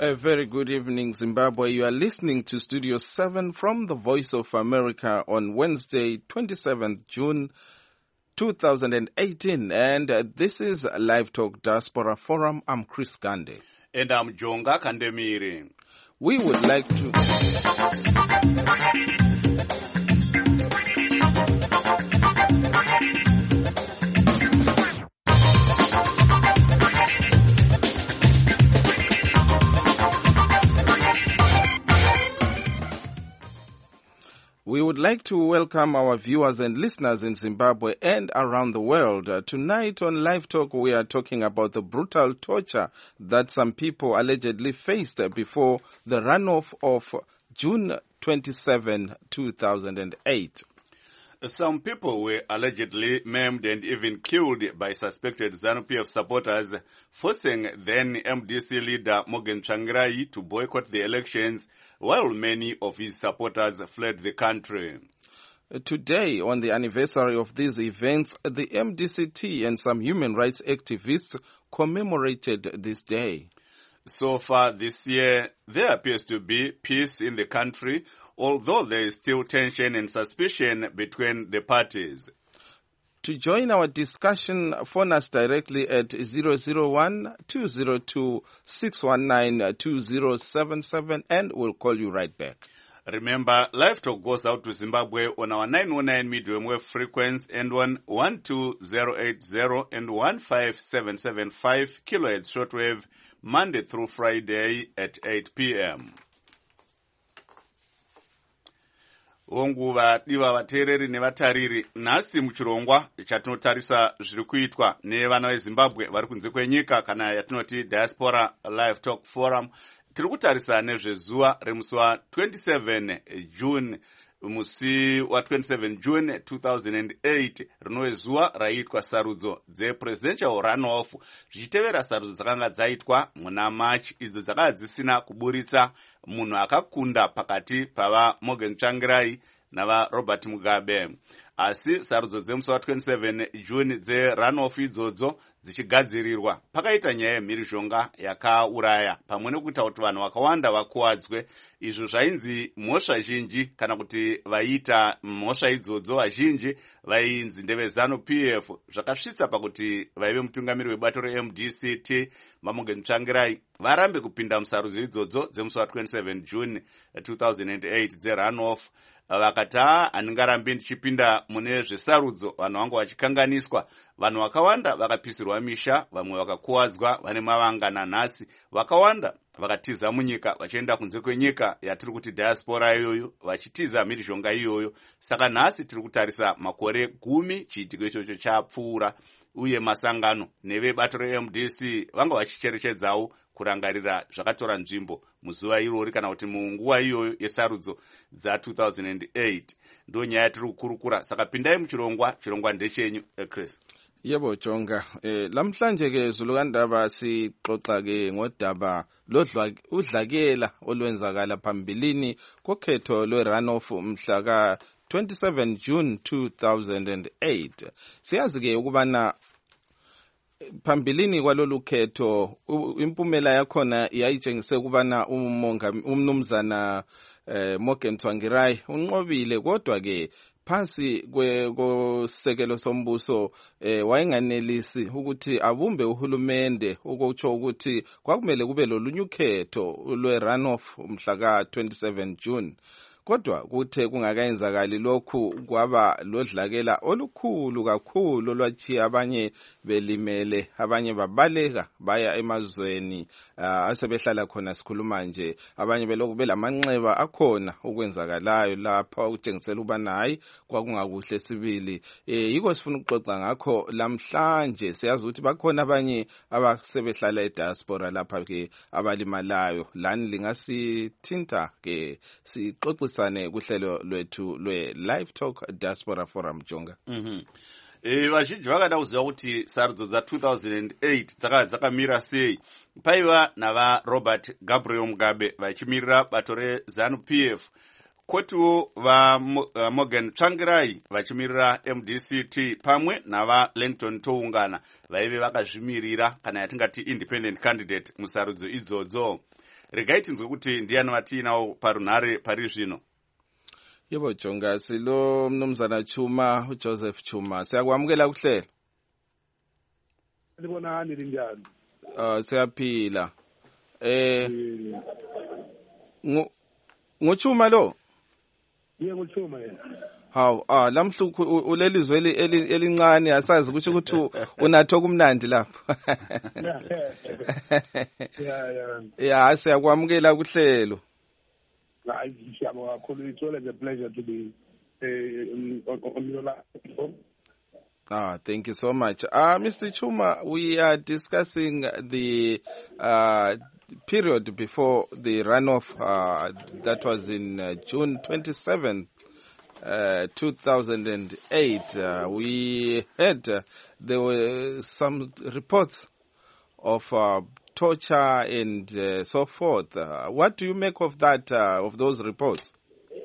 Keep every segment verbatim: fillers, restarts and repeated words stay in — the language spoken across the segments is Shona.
A very good evening, Zimbabwe. You are listening to Studio seven from the Voice of America on Wednesday, twenty-seventh June two thousand eighteen. And uh, this is Live Talk Diaspora Forum. I'm Chris Gande. And I'm Jonga Kandemiri. We would like to... We would like to welcome our viewers and listeners in Zimbabwe and around the world. Uh, tonight on Live Talk, we are talking about the brutal torture that some people allegedly faced before the runoff of June twenty-seventh, two thousand eight. Some people were allegedly maimed and even killed by suspected ZANU-P F supporters, forcing then M D C leader Morgan Tsvangirai to boycott the elections, while many of his supporters fled the country. Today, on the anniversary of these events, the M D C T and some human rights activists commemorated this day. So far this year, there appears to be peace in the country, although there is still tension and suspicion between the parties. To join our discussion, phone us directly at zero zero one, two zero two, six one nine, two zero seven seven and we'll call you right back. Remember, Live Talk goes out to Zimbabwe on our nine one nine medium wave frequency and on one two zero eight zero and one five seven seven five kilohertz shortwave, Monday through Friday at eight p.m. Onguva diva vateereri nevatariri, nhasi muchirongwa chatinotarisa zviri kuitwa nevana veZimbabwe vari kunze kwenyika kana yatinoti Diaspora Live Talk Forum. Tiri kutarisa nezvezuva remusi wa twenty-seven June, musi wa twenty-seven June two thousand eight, rinove zuva raiitwa sarudzo dzepresidential runoff, zvichitevera sarudzo dzakanga dzaitwa muna March, idzo dzakanga dzisina kuburitsa munhu akakunda pakati pava Morgan Tsvangirai nava Robert Mugabe. Asi sarudzo dzemusi wa twenty-seven June dzerunoff idzodzo dzichigadzirirwa, pakaita nyaya yemhirizhonga yakauraya pamwe nekuita kuti vanhu vakawanda vakuwadzwe. Izvo zvainzi mhosva zhinji kana kuti vaita mhosva idzodzo vazhinji vainzi ndeve ZANU-P F, zvakasvitsa pakuti vaive mutungamiri webato reM D C T vaMorgan Tsvangirai varambe kupinda musarudzo idzodzo dzemusi wa twenty-seven June two thousand eight dzerunoff. Vakati handingarambi ndichipinda mune zvesarudzo, vanhu vangu vachikanganiswa. Vanhu vakawanda vakapisirwa misha, vamwe vakakuwadzwa, vane mavangana nhasi. Vakawanda vakatiza munyika vachienda kunze kwenyika yatiri kuti diaspora iyoyo, vachitiza mhirizhonga iyoyo. Saka nhasi tiri kutarisa makore gumi chiitiko ichocho chapfuura, uye masangano nevebato reM D C vanga vachicherechedzawo kurangarira zvakatora nzvimbo muzuva irori kana kuti munguva iyoyo yesarudzo dza two thousand eight. Ndo nyaya tiri kukurukura, saka pindai muchirongwa. Chirongwa ndechenyu, Chris. Yebo Jonga, eh lamhlanje ke zulukandaba sixoxa ke ngodaba lodlakela olwenzakala phambilini kokhetho lwerunoff mhla ka twenty-seven June two thousand eight. Siyazi ke ukubana phambilini kwalolu khetho impumela yakhona yayitshengise ukubana umnumzana eh, Morgan Tsvangirai unqobile, kodwa ke phansi kwesekelo sombuso eh, wayenganelisi ukuthi abumbe uhulumende, ukutsho ukuthi kwakumele kube lolunye ukhetho lwerunoff mhla ka twenty-seven June. Kodwa kuthe kungakayenzakali lokhu, kwaba lodlakela olukhulu kakhulu olwachiya abanye belimele, abanye babaleka baya emazweni uh, asebehlala khona sikhuluma nje, abanye belokhu belamanxeba akhona okwenzakalayo lapha ukutshengisela ubana hayi kwakungakuhle sibili. Eh yiko sifuna ukuxoxa ngakho lamhlanje. Siyazi ukuthi bakhona abanye abasebehlala ediaspora lapha ke abalimalayo. Lani lingasithinta ke sixoxe sane kuhlelo lwethu lwe Live Talk Diaspora Forum, Jonga. Mhm. Eh vazhinji vakada kuziva kuti sarudzo dza two thousand eight dzakanga dzakamira sei. Paiva nava Robert Gabriel Mugabe vachimirira bato reZANU-P F kotiwo vaMorgan Tsvangirai vachimirira M D C T pamwe navaLangton Toungana vaive vakazvimirira kana yatingati independent candidate musarudzo idzodzo. Regai tinzwe kuti ndiani vatinawo parunhare pari zvino. Yebo Jonga, silo mnumzana Chuma, uJoseph Chuma. Siyakwamukela kuhlelo. Libonani linjani? Uh, siyaphila. Eh Ngochuma lo? Yebo ngochuma yena. Haw, ah lamhluku ulelizwe elincane asazi ukuthi ukuthi unatho kumnandi lapho. Yeah, yeah. Yeah, siyakwamukela kuhlelo. Hayi siyabonga kakhulu. It's always a pleasure to be uh, on, on your platform. Ah, thank you so much. Uh, Mister Chuma, we are discussing the uh, period before the runoff uh, that was in uh, June twenty-seventh, uh, two thousand eight. Uh, we heard uh, there were some reports of uh, torture and uh, so forth. Uh, what do you make of that, uh, of those reports?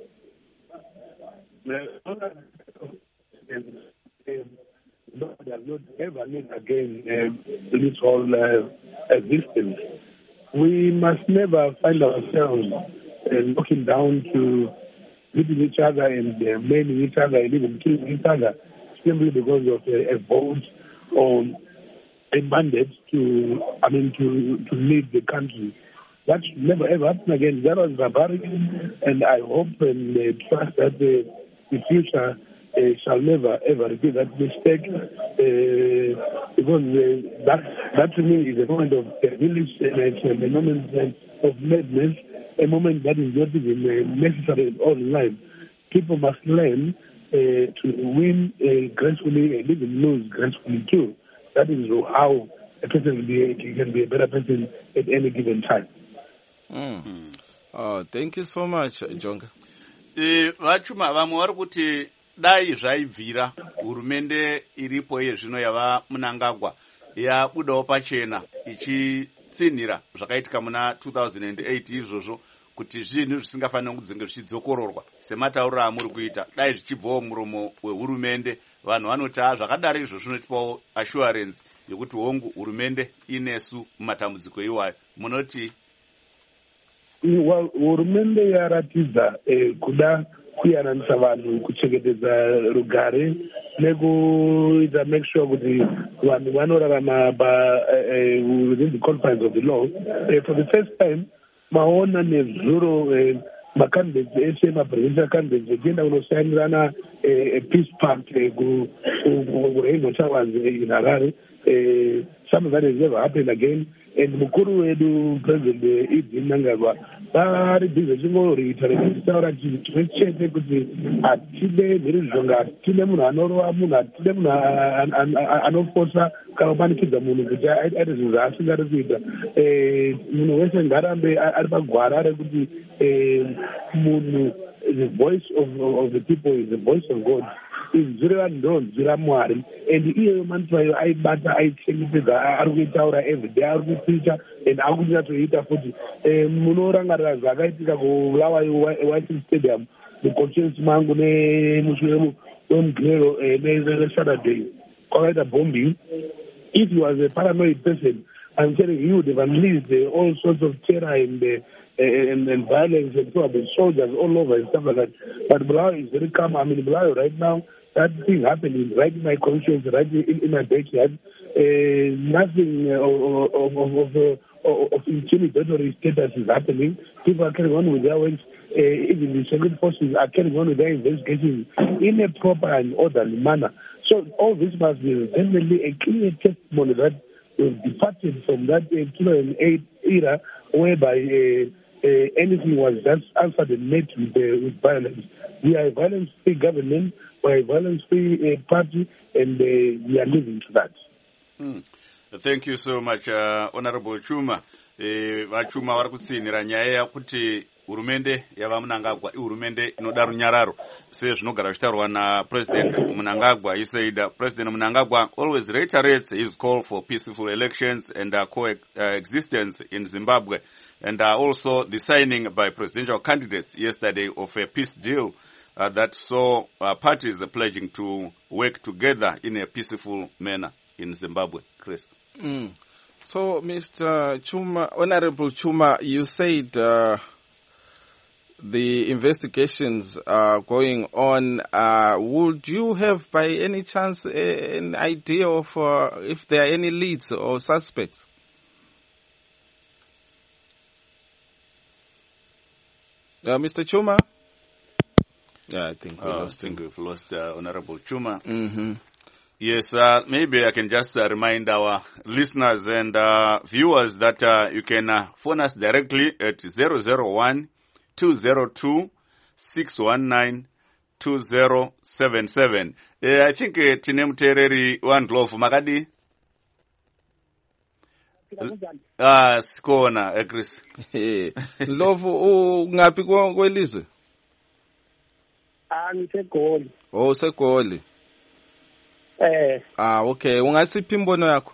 No, they have not ever made again uh, this whole uh, existence. We must never find ourselves uh, looking down to hitting each other and uh, maiming each other and even killing each other simply because of uh, a vote or a mandate to, I mean, to, to lead the country. That should never ever happen again. That was barbaric, and I hope and uh, trust that uh, the future Uh, shall never ever repeat that mistake, uh, because uh, that that to me is a moment of uh, village, and it's a moment of madness, a moment that is not even uh, necessary in all life. People must learn uh, to win uh, gracefully and even lose gracefully too. That is how a person can be, can be a better person at any given time. Mm. Oh, thank you so much, Jonga. Vachuma vamwe vari kuti dai zvaibvira hurumende iripo yezvino yava Mnangagwa yabudawo pachena ichitsinhira zvakaitika muna two thousand eight izvozvo kuti zvinhu zvisingafaniri kudzinge zvichidzokororwa sematauriro amuri kuita. Dai zvichibvawo muromo wehurumende, vanhu vanoti zvakadaro izvo zvinotipawo assurance yekuti hongu hurumende inesu mumatambudziko iwayo. Munoti hurumende yaratidza kuda kuyananisa vanhu, kuchengetedza rugare nekuita make sure kuti vanhu vanorarama within the confines of the law. Uh, for the first time maona nezuro uh, macandidates eshe mapresidential candidates vachienda kunosainirana a peace pact kuRainbow Towers in Harare. Uh, some of that has never happened again. And mukuru wedu president Idi Mnangagwa vari bhizi chingoriita rekutaura chimwe chete kuti hatide mhirizhonga, hatide munhu anorova munhu, hatide munhu anofosa kana kumanikidza munhu kuti aite zvinhu zvaasingari kuita. Munhu wese ngarambe ari pagwara rekuti munhu, the voice of, of the people is the voice of God. Izwi revanhu ndonzwi raMwari, and iyeyo manitwayo aibata, aichengetedza, ari kuitaura everyday, ari kupicha and ari kunyatsoita futi. Munorangarira zvakaitika kulawa yeWhite Stadium muconstituency mangu nemushure wemugero neSaturday kwakaita bombing. If he was a paranoid person, I'm telling you, he would have unleashed uh, all sorts of terror and, uh, and, and violence and so on, soldiers all over and stuff like that. But Bulawayo is very calm. I mean, Bulawayo right now, that thing happening right in my conscience, right in, in my backyard. Uh, nothing uh, of, of, of, of, of intimidatory status is happening. People are carrying on with their works. Uh, even the security forces are carrying on with their investigations in a proper and orderly manner. So all this must be definitely a clear testimony that we've departed from that uh, two thousand eight era whereby uh, uh, anything was just answered and met with, uh, with violence. We are a violence-free government, we are a violence-free uh, party, and uh, we are living to that. Hmm. Thank you so much, uh, Honorable Chuma. Eh, vachuma vari kutsinhira nyaya yakuti hurumende yava Mnangagwa ihurumende inoda runyararo sezvinogara zvitaurwa naPresident Mnangagwa. He said uh, President Mnangagwa always reiterates his call for peaceful elections and uh, coexistence in Zimbabwe, and uh, also the signing by presidential candidates yesterday of a peace deal uh, that saw uh, parties pledging to work together in a peaceful manner in Zimbabwe. Chris. Mm. So, Mister Chuma, Honorable Chuma, you said uh, the investigations are going on. Uh, would you have, by any chance, a, an idea of uh, if there are any leads or suspects? Uh, Mister Chuma? Yeah, I think we uh, lost I think him. we've lost uh, Honorable Chuma. Mm-hmm. Yes, uh, maybe I can just uh, remind our listeners and uh, viewers that uh, you can uh, phone us directly at zero zero one, two zero two, six one nine, two zero seven seven. Uh, I think uh, tine mutereri wandlovu makadi? Ah, sikona, eh, Chris. Ndlovu, ungaphi kwelizwe? Ah, ngiseGoli. Oh, seGoli. Eh. Ah, okay. Ungasiphi imbono yakho?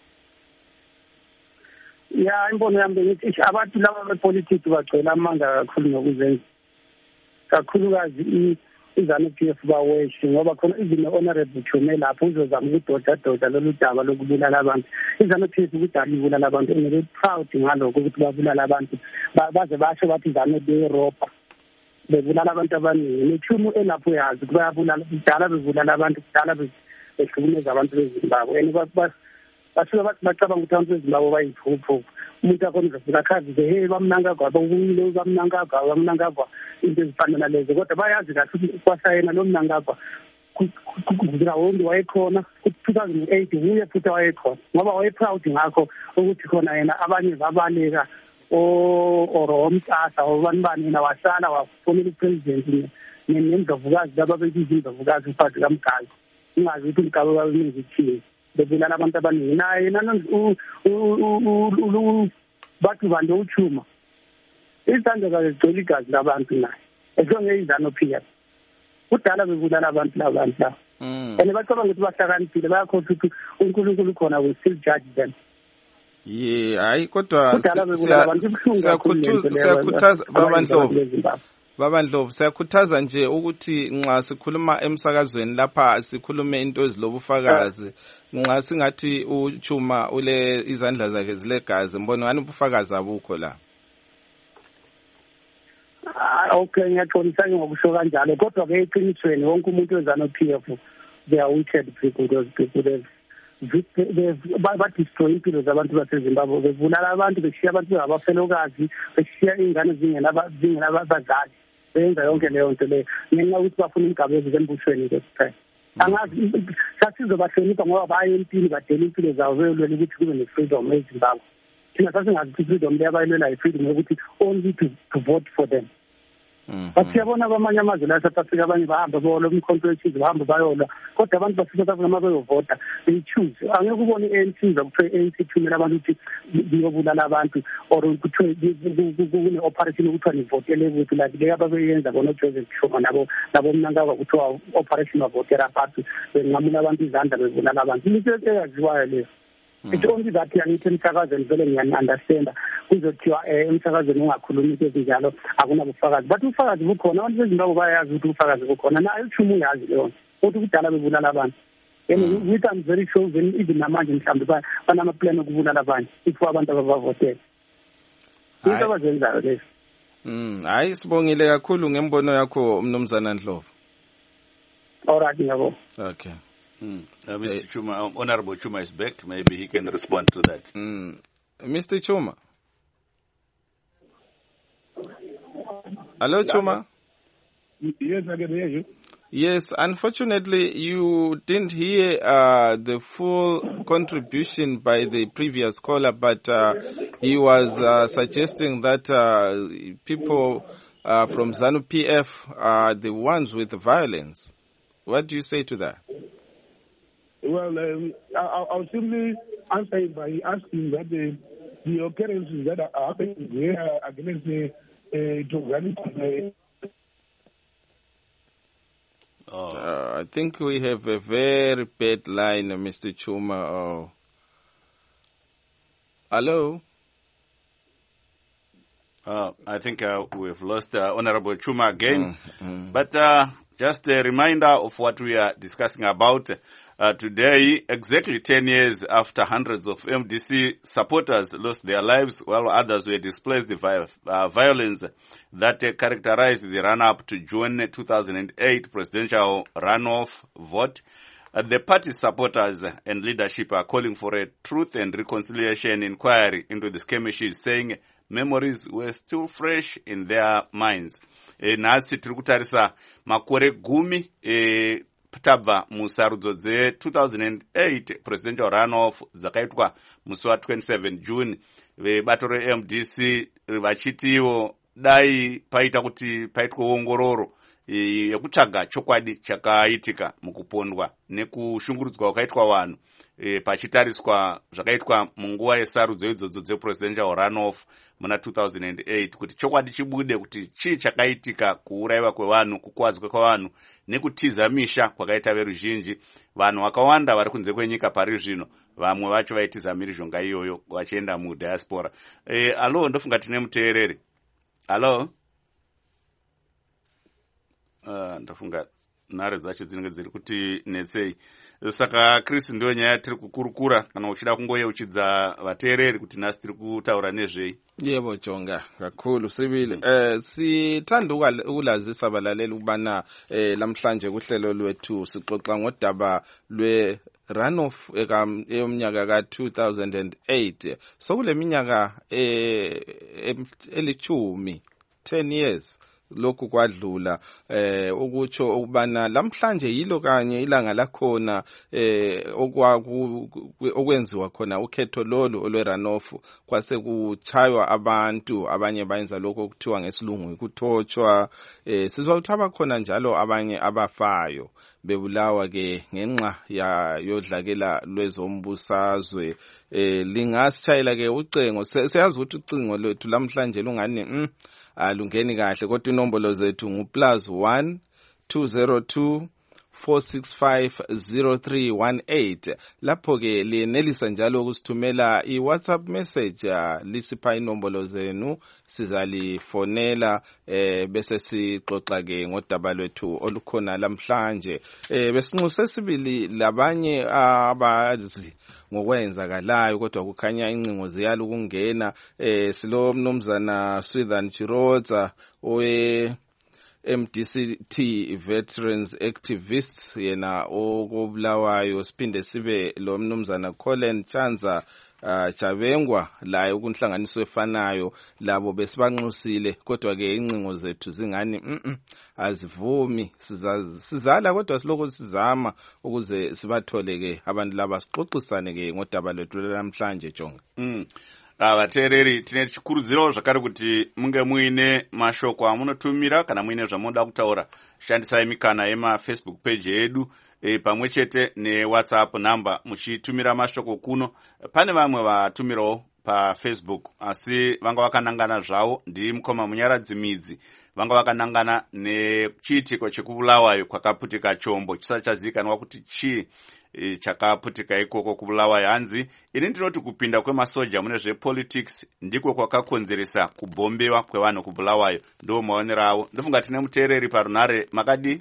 Ya, imbono yami ngithi abantu laba bepolitiki bagcwele amanga kakhulu ngokuzenza. Kakhulukazi iZANU-P F baweshe ngoba khona izimo honorable Chuma lapho uzozama ukudoda doda lolu daba lokubulala abantu. iZANU-P F kudala ibulala abantu ngeke proud ngalokho ukuthi babulala abantu. Baze basho bathi iZANU beYuropa. Bebulala abantu abaningi. Nechuma elapho yazi bayabulala kudala bebulala abantu kudala be ehlukumeza abantu beZimbabwe and basuka bathi bacabanga ukuthi abantu beZimbabwe bayiphupho umuntu akhona uzafika khazi nje hey bamNangagwa bawuyile bamNangagwa bamNangagwa into ezifana nalezo kodwa bayazi kahle ukuthi kwasayena lo mNangagwa kuzira wonke wayekhona two thousand eight uye futhi wayekhona ngoba wayeproud ngakho ukuthi khona yena abanye babaleka o oromtasa obanibani na wasala wafonela upresident nemndlovukazi laba beyizi indlovukazi uPhathi kaMgazi ingazi ukuthi umgabe wabenzi thini bebulala abantu abaningi naye nana bathi bantu uChuma izandla zakhe zigcwele igazi labantu naye esonge iZANU-P F kudala bebulala abantu labantu la and bacabanga ukuthi bahlakaniphile bayakhohlwa ukuthi uNkulunkulu khona will still judge them. Yeah, hayi kodwa siyakhuthaza babandlovu babandlovu siyakhuthaza nje ukuthi nxa sikhuluma emsakazweni lapha sikhulume into ezilobufakazi nxa singathi uChuma ule izandla zakhe zilegazi mbona ngani ubufakazi abukho la. Ah, okay, ngiyaxolisa ngokusho kanjalo kodwa ke eqinisweni wonke umuntu weZANU-P F they are wicked people, those people badestroy impilo zabantu baseZimbabwe bevulala abantu beshiya abantu abafelokazi beshiya ingane zingenabazali benza yonke leyo nto leyo ngenxa ukuthi bafuna imigabezi zembusweni nje kuphela. Angazi sasizobahlonipha ngoba baye empini badela impilo zabo beyolwela ukuthi kube ne-freedom eZimbabwe. Thina sasingazi ukuthi freedom leyo abayilwela yi-freedom yokuthi only to, to vote for them. But siyabona kwamanye amazwe la South Africa abanye bahamba bola umkhonto wethize bahamba bayola kodwa abantu base-South Africa uma beyovota beyi-choose angeke ubone i-A N C zakuthiwa i-A N C thumela abantu ukuthi ngiyobulala abantu or kuthiwe kune-operation okuthiwa nivotele ukuthi like leyo ababeyenza bona uJoseph Chuma nabo nabo Mnangagwa kuthiwa operation wavotera phansi benqamula abantu izandla bebulala abantu into eyaziwayo leyo. It's only that yangithi emsakazweni vele ngiyana-understanda kuzothiwa emsakazweni ungakhulumi into ezinjalo akunabufakazi but ubufakazi bukhona abantu beZimbabwe bayazi ukuthi ubufakazi bukhona naye uChuma uyazi leyo ukuthi kudala bebulala abantu and with I'm very sure even namanje mhlawumbe banamaplan okubulala abanye if abantu ababavotela into abazenzayo leyo. Mm, hayi sibongile kakhulu ngembono yakho Mnumzana Ndlovu. Alright, ngiyabonga. Okay. Mm. Uh, Mister Hey. Chuma, um, Honorable Chuma is back. Maybe he can respond to that. Mm. Mister Chuma. Hello, Chuma. Yes, I can hear you. Yes, unfortunately, you didn't hear uh, the full contribution by the previous caller, but uh, he was uh, suggesting that uh, people uh, from ZANU-P F are the ones with the violence. What do you say to that? Well, um, I'll, I'll simply answer it by asking that the, the occurrences that are happening here against the uh, Togani. Oh. Uh, I think we have a very bad line, Mister Chuma. Oh. Hello? Uh, I think uh, we've lost uh, Honorable Chuma again. Mm, mm. But uh, just a reminder of what we are discussing about uh, today. Exactly ten years after hundreds of M D C supporters lost their lives while others were displaced by uh, violence that uh, characterized the run-up to June two thousand eight presidential runoff vote. Uh, the party's supporters and leadership are calling for a truth and reconciliation inquiry into the skirmishes, saying memories were still fresh in their minds. E, nasi tiri kutarisa makore gumi e, tabva musarudzo dze two thousand eight presidential runoff dzakaitwa musi wa twenty-seven June. Vebato re-M D C vachitiwo dai paita kuti paitwe ongororo yekutsvaga chokwadi chakaitika mukupondwa nekushungurudzwa kwakaitwa vanhu e, pachitariswa zvakaitwa munguva yesarudzo idzodzo dzepresidential runoff muna two thousand eight kuti chokwadi chibude kuti chii chakaitika, kuurayiwa kwevanhu, kukwadzwa kwevanhu nekutiza misha kwakaita veruzhinji. Vanhu vakawanda vari kunze kwenyika pari zvino, vamwe vacho vaitiza mhirizhonga iyoyo vachienda mudiaspora. E, alo, ndofunga tine muteereri. Alo? Uh, ndafunga nhare dzacho dzinenge dziri kuti netsei. Saka Chris, ndiyo nyaya tiri kukurukura, kana uchida kungoyeuchidza vateereri kuti nhasi tiri kutaura nezvei. Yebo Jonga, kakhulu sibili. Eh sithanda ukulazisa abalaleli ukubana eh lamhlanje kuhlelo lwethu sixoxa ngodaba lwe runoff eyomnyaka ka two thousand eight. So kule minyaka eh elithumi, ten years lokhu kwadlula eh ukutsho ukubana lamhlanje yilo kanye ilanga lakhona eh okwenziwa khona ukhetho lolu olwe runoff, kwase kuchaywa abantu, abanye bayenza lokho okuthiwa ngesilungu ukuthothwa. eh sizwa ukuthi abakhona njalo abanye abafayo bebulawa ke ngenxa ya yodlakela lwezombusazwe. eh lingasitshayela ke ucingo, siyazi ukuthi ucingo lwethu lamhlanje lungani mm alungeni kahle, kodwa inombolo zethu ngu plus one two zero two four six five zero three one eight. Lapho ke liyenelisa njalo ukusithumela i WhatsApp message, lisipha inombolo zenu, sizalifonela eh bese sixoxa ke ngodaba lwethu olukhona lamhlanje. eh besinxuse sibili labanye abazi ngokwenzakalayo, kodwa kukhanya incingo ziyala ukungena. eh silo mnumzana Swithan Chirotsa owe M D C T Veterans Activists, yena okubulawayo. Siphinde sibe lo mnumzana Colin Chanza uh, Chabengwa laye kunhlanganiso efanayo, labo besibanxusile, kodwa ke incingo zethu zingani mm -mm, azivumi. Sizala kodwa siloko sizama ukuze sibathole ke abantu laba, sixoxisane ke ngodaba lwethu namhlanje Jonga. mm. Vateereri, tine chikurudziro zvakare kuti munge muine mashoko amunotumira kana muine zvamunoda kutaura, shandisai mikana yema-Facebook page yedu e, pamwe chete ne-WhatsApp number muchitumira mashoko kuno. Pane vamwe vatumirawo paFacebook asi vanga vakanangana zvavo ndi mukoma munyaradzi midzi, vanga vakanangana nechiitiko chekubulawayo kwakaputika chombo chisati chazivikanwa kuti chii E, chakaputika ikoko kubulawa yanzi. Ini ndinoti kupinda kwemasoja mune zvepolitics ndiko kwakakonzeresa kubombewa kwevanhu kubulawayo, ndo maonero avo. Ndofunga tine muteereri parunhare. Makadi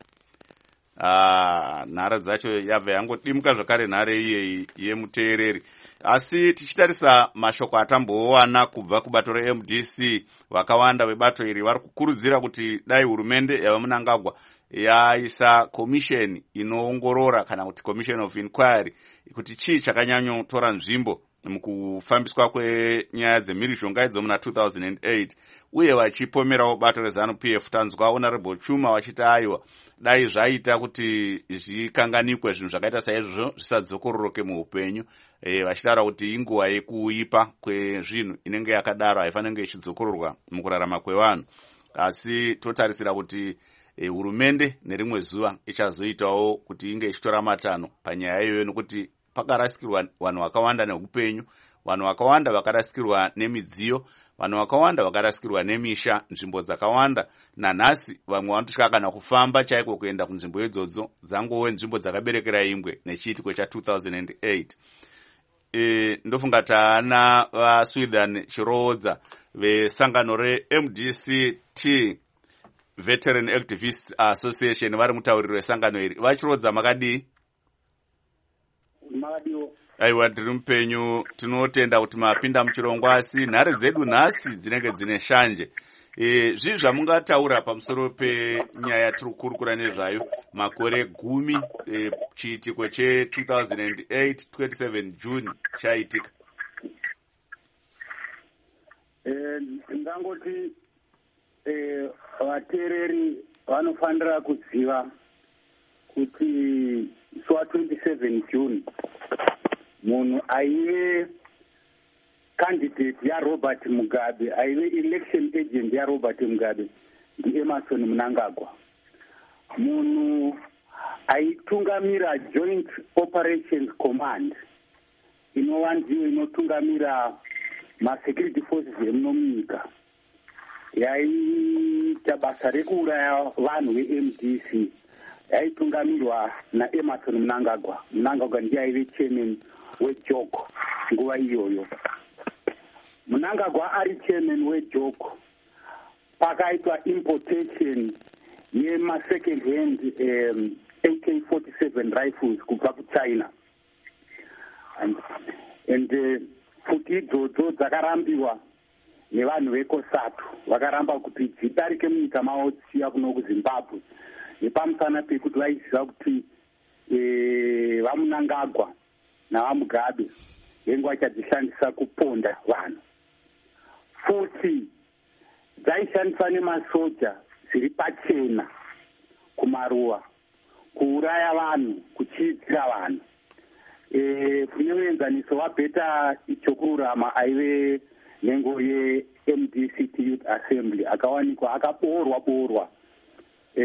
ah nhare dzacho yabva yangodimuka zvakare nhare iye yemuteereri. Asi tichitarisa mashoko atambowana kubva kubato re-M D C, vakawanda vebato iri vari kukurudzira kuti dai hurumende yava Mnangagwa yaisa commission inoongorora kana kuti commission of inquiry kuti chii chakanyanyotora nzvimbo mukufambiswa kwenyaya dzemhirizhonga idzo muna two thousand eight, uye vachipomerawo bato reZANU P F. Tanzwa Honorable Chuma vachiti aiwa dai zvaita kuti zvikanganikwe zvinhu zvakaita saizvozvo zvisadzokororoke muupenyu. E, vachitaura kuti inguva yekuipa kwezvinhu inenge yakadaro haifanenge ichidzokororwa mukurarama kwevanhu. Asi totarisira kuti hurumende e, nerimwe zuva ichazoitawo kuti inge ichitora matanho panyaya iyoyo, nokuti pakarasikirwa vanhu vakawanda neupenyu, vanhu vakawanda vakarasikirwa nemidziyo, vanhu vakawanda vakarasikirwa nemisha, nzvimbo dzakawanda. Nanhasi vamwe vanotya kana kufamba chaiko kuenda kunzvimbo idzodzo, dzangove nzvimbo dzakaberekera ingwe nechiitiko cha two thousand eight. E, ndofunga taana vaSweden Chirodza vesangano reM D C T Veteran Activists Association vari mutauriro wesangano iri. VaChirodza makadii? Makadiwo. Aiwa, tiri mupenyu, tinotenda kuti mapinda muchirongwa, asi nhare dzedu nhasi dzinenge dzine shanje. E, zvii zvamungataura pamusoro penyaya tiri kukurukura nezvayo makore gumi e, chiitiko che two thousand eight twenty-seven June chaitika? Eh, ndangoti eh vateereri vanofanira kuziva kuti zuva twenty-seven June munhu aive candidate yaRobert Mugabe, aive election agent yaRobert Mugabe ndiEmerson Mnangagwa. Munhu aitungamira Joint Operations Command inova ndiyo inotungamira masecurity forces emuno munyika, yaiita basa rekuuraya vanhu veM D C, yaitungamirwa naEmerson Mnangagwa. Mnangagwa ndiye aive chairman weJOCO nguva iyoyo. Mnangagwa ari chairman weJOCO, pakaitwa importation yema second hand um, A K forty-seven rifles kubva kuChina, and, and uh, futi idzodzo dzakarambiwa nevanhu veCOSATU, vakaramba kuti dzidarike munyika mavo dzichiya kuno kuZimbabwe, nepamusana pekuti vaiziva kuti e, vaMnangagwa navaMugabe venguva vachadzishandisa kuponda vanhu. Futi dzaishandiswa nemasoja zviri pachena kumaruwa kuuraya vanhu, kuchidzira vanhu. E, kune muenzaniso waBheta Chokururama aive nhengo yeM D C T Youth Assembly akawanikwa akaboorwa boorwa e,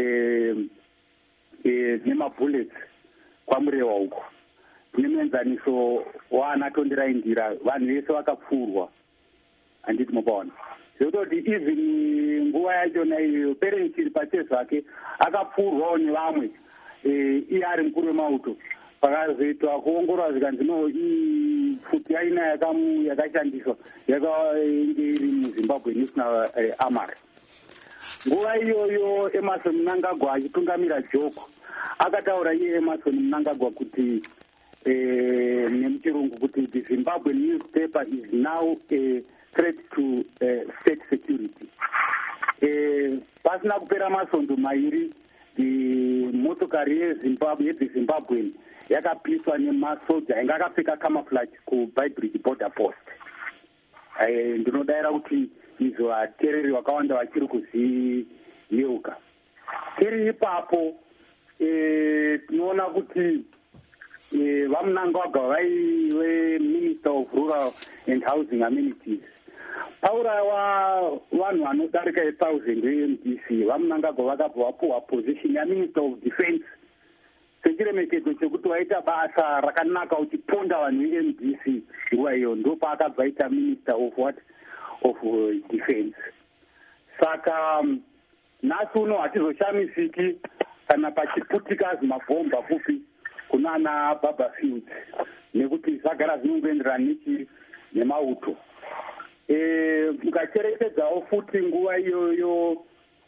e, nemabullets kwamurewa uko. Kune muenzaniso waanatonderaindira vanhu vese vakapfurwa, handiti mupaona. Zvekutoti even nguva yachona iyoyo parents iri pachezvake akapfurwawo nevamwe e, iye ari mukuru wemauto. Pakazoitwa kuongorora zvikanzi no futi yaina yakamu yakashandiswa yakainge iri muZimbabwe National eh, Armory. Nguva iyoyo Emerson Mnangagwa achitungamira JOCO akataura iye Emerson Mnangagwa kuti eh, nemuchirungu kuti the Zimbabwean newspaper is now a threat to uh, state security. Eh, pasina kupera masondo mairi motokari yeZimbabwe yeZimbabwe yakapiswa nemasoja inga akapfeka camouflage kuBaibridge border post. Eh, ndinodayira kuti izvo vateereri vakawanda vachiri kuziyeuka. Tiri ipapo eh, tinoona kuti eh, vaMnangagwa vaive Minister of Rural and Housing Amenities. Paurayiwa vanhu vanodarika one thousand veM D C, vaMnangagwa vakabva vapuwa position yaMinister of Defense sechiremekedzo chekuti vaita basa rakanaka uchiponda vanhu veM D C. Nguva iyo ndopaakabva aita Minister of what? Of uh, Defense. Saka nhasi uno hatizoshamisiki kana pachiputika zimabhomba fupi kunana Barberfield, nekuti zvagara zvinongoenderana nechi nemauto. Eh, mukacherechedzawo futi nguva iyoyo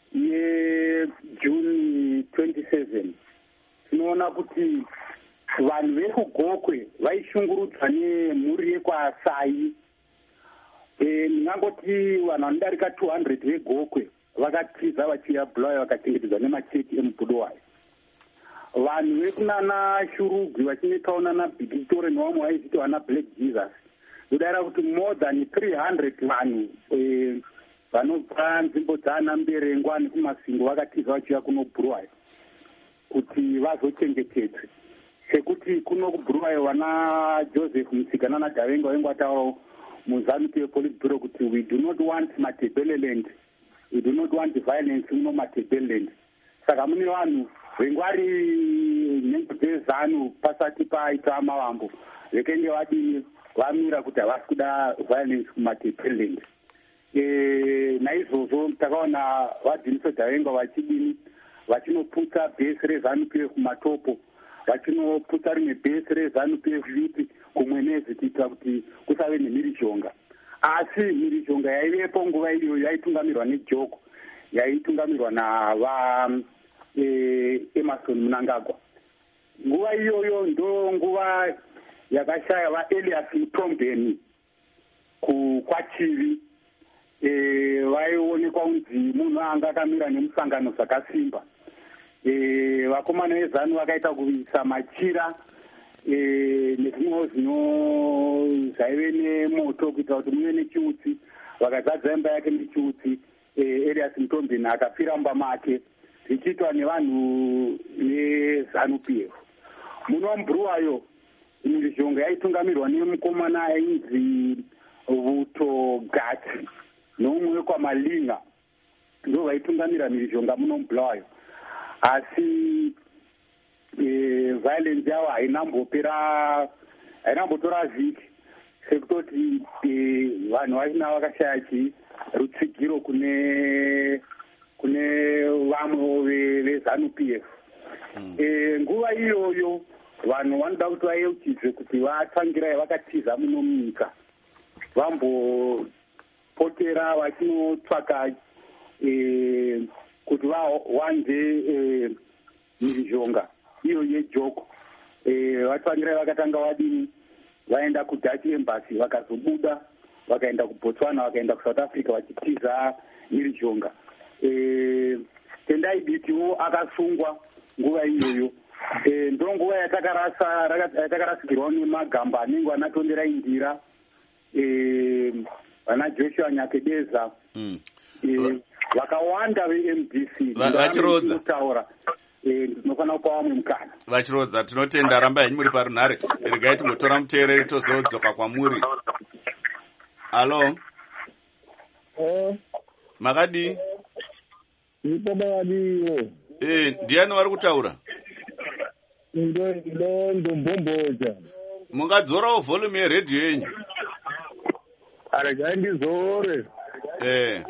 yeJune twenty-seven tinoona kuti vanhu vekugokwe vaishungurudzwa nemhuri yekwaSai. Eh, ndingangoti vanhu vanodarika two hundred vegokwe vakatiza vachiya Bulawayo vakachengetedzwa nemacheki emuBudowayo. Vanhu vekunana Shurugwi vachinekaona naBhikitore nevamwe vaiziti vana Black Jesus, kudara kuti more than three hundred vanhu eh, vanobva nzvimbo dzaana Mberengwa nekumasingo vakatiza vachiya kuno Bulawayo kuti vazochengetedzwe, sekuti kuno kuBulawayo vana Joseph Musika nana Davenga vengu vataurawo muzamiti wePolitburo kuti we do not want Matebeleland, we do not want violence muno Matebeleland. saka mune vanhu vengwari nhengo dzezanu pasati paita mavambo vekenge vadii vamira kuti havasi kuda violence kumakepeland. Naizvozvo takaona vadhiniso dhavenga vachidini vachinoputsa bhesi rezanu p f kumatopo, vachinoputsa rimwe bhesi rezanu p f vipi kumwenezi kuitira kuti kusave nemhirizhonga. Asi mhirizhonga yaivepo nguva iyoyo yaitungamirwa nejoko, yaitungamirwa nava Emerson Mnangagwa. Nguva iyoyo ndo nguva yakashaya vaElias Mtombeni kwachivi. E, vaionekwa kunzi munhu anga akamira nemusangano zvakasimba. E, vakomana vezanu vakaita kuisa machira e, nezvimwewo zvino zvaive nemoto kuita kuti muve nechiutsi, vakazadza imba yake nechiutsi. e, Elias Mtombeni akafira mumba make zvichiitwa nevanhu vezanu p f. Muno mbruwayo mhirizhonga yaitungamirwa nemukomana ainzi Vuto Gati noumwe wekwamalinga ndo vaitungamira mhirizhonga muno mbulawayo. Asi e, violence yavo hainambopera hainambotora vhiki sekutoti e, vanhu vachina vakashaya chii rutsigiro kune kune vamwe vezanu p f. mm. e, nguva iyoyo vanhu vanoda kuti vayeuchidzwe kuti vatangirai vakatiza muno munyika, vambopotera vachinotsvaka e, kuti vawande mhirizhonga e, iyo yejoko. e, vatangirai vakatanga vadini vaenda kudutch embassy, vakazobuda vakaenda kubotswana, vakaenda kusouth africa vachitiza mhirizhonga. e, tendai ditiwo akasungwa nguva iyoyo. E, ndo nguva yatakarasa yatakarasikirwa nemagamba anenge anatondera indira e, vana Joshua Nyakedeza mm. e, vakawanda ve-M D C vachirodza kutaura ndinofanira kupa vamwe mukana vachirodza. Tinotenda, ramba henyu muri parunhare, regai timbotora muteereri tozodzoka kwamuri. Alo, oh. makadii? Ipo makadiiwo. Eh, ndiani vari kutaura? Ndo ndo ndombomboja. Mungadzorawo volume yeredhiyo yenyu. Aregai ndizore. Eh.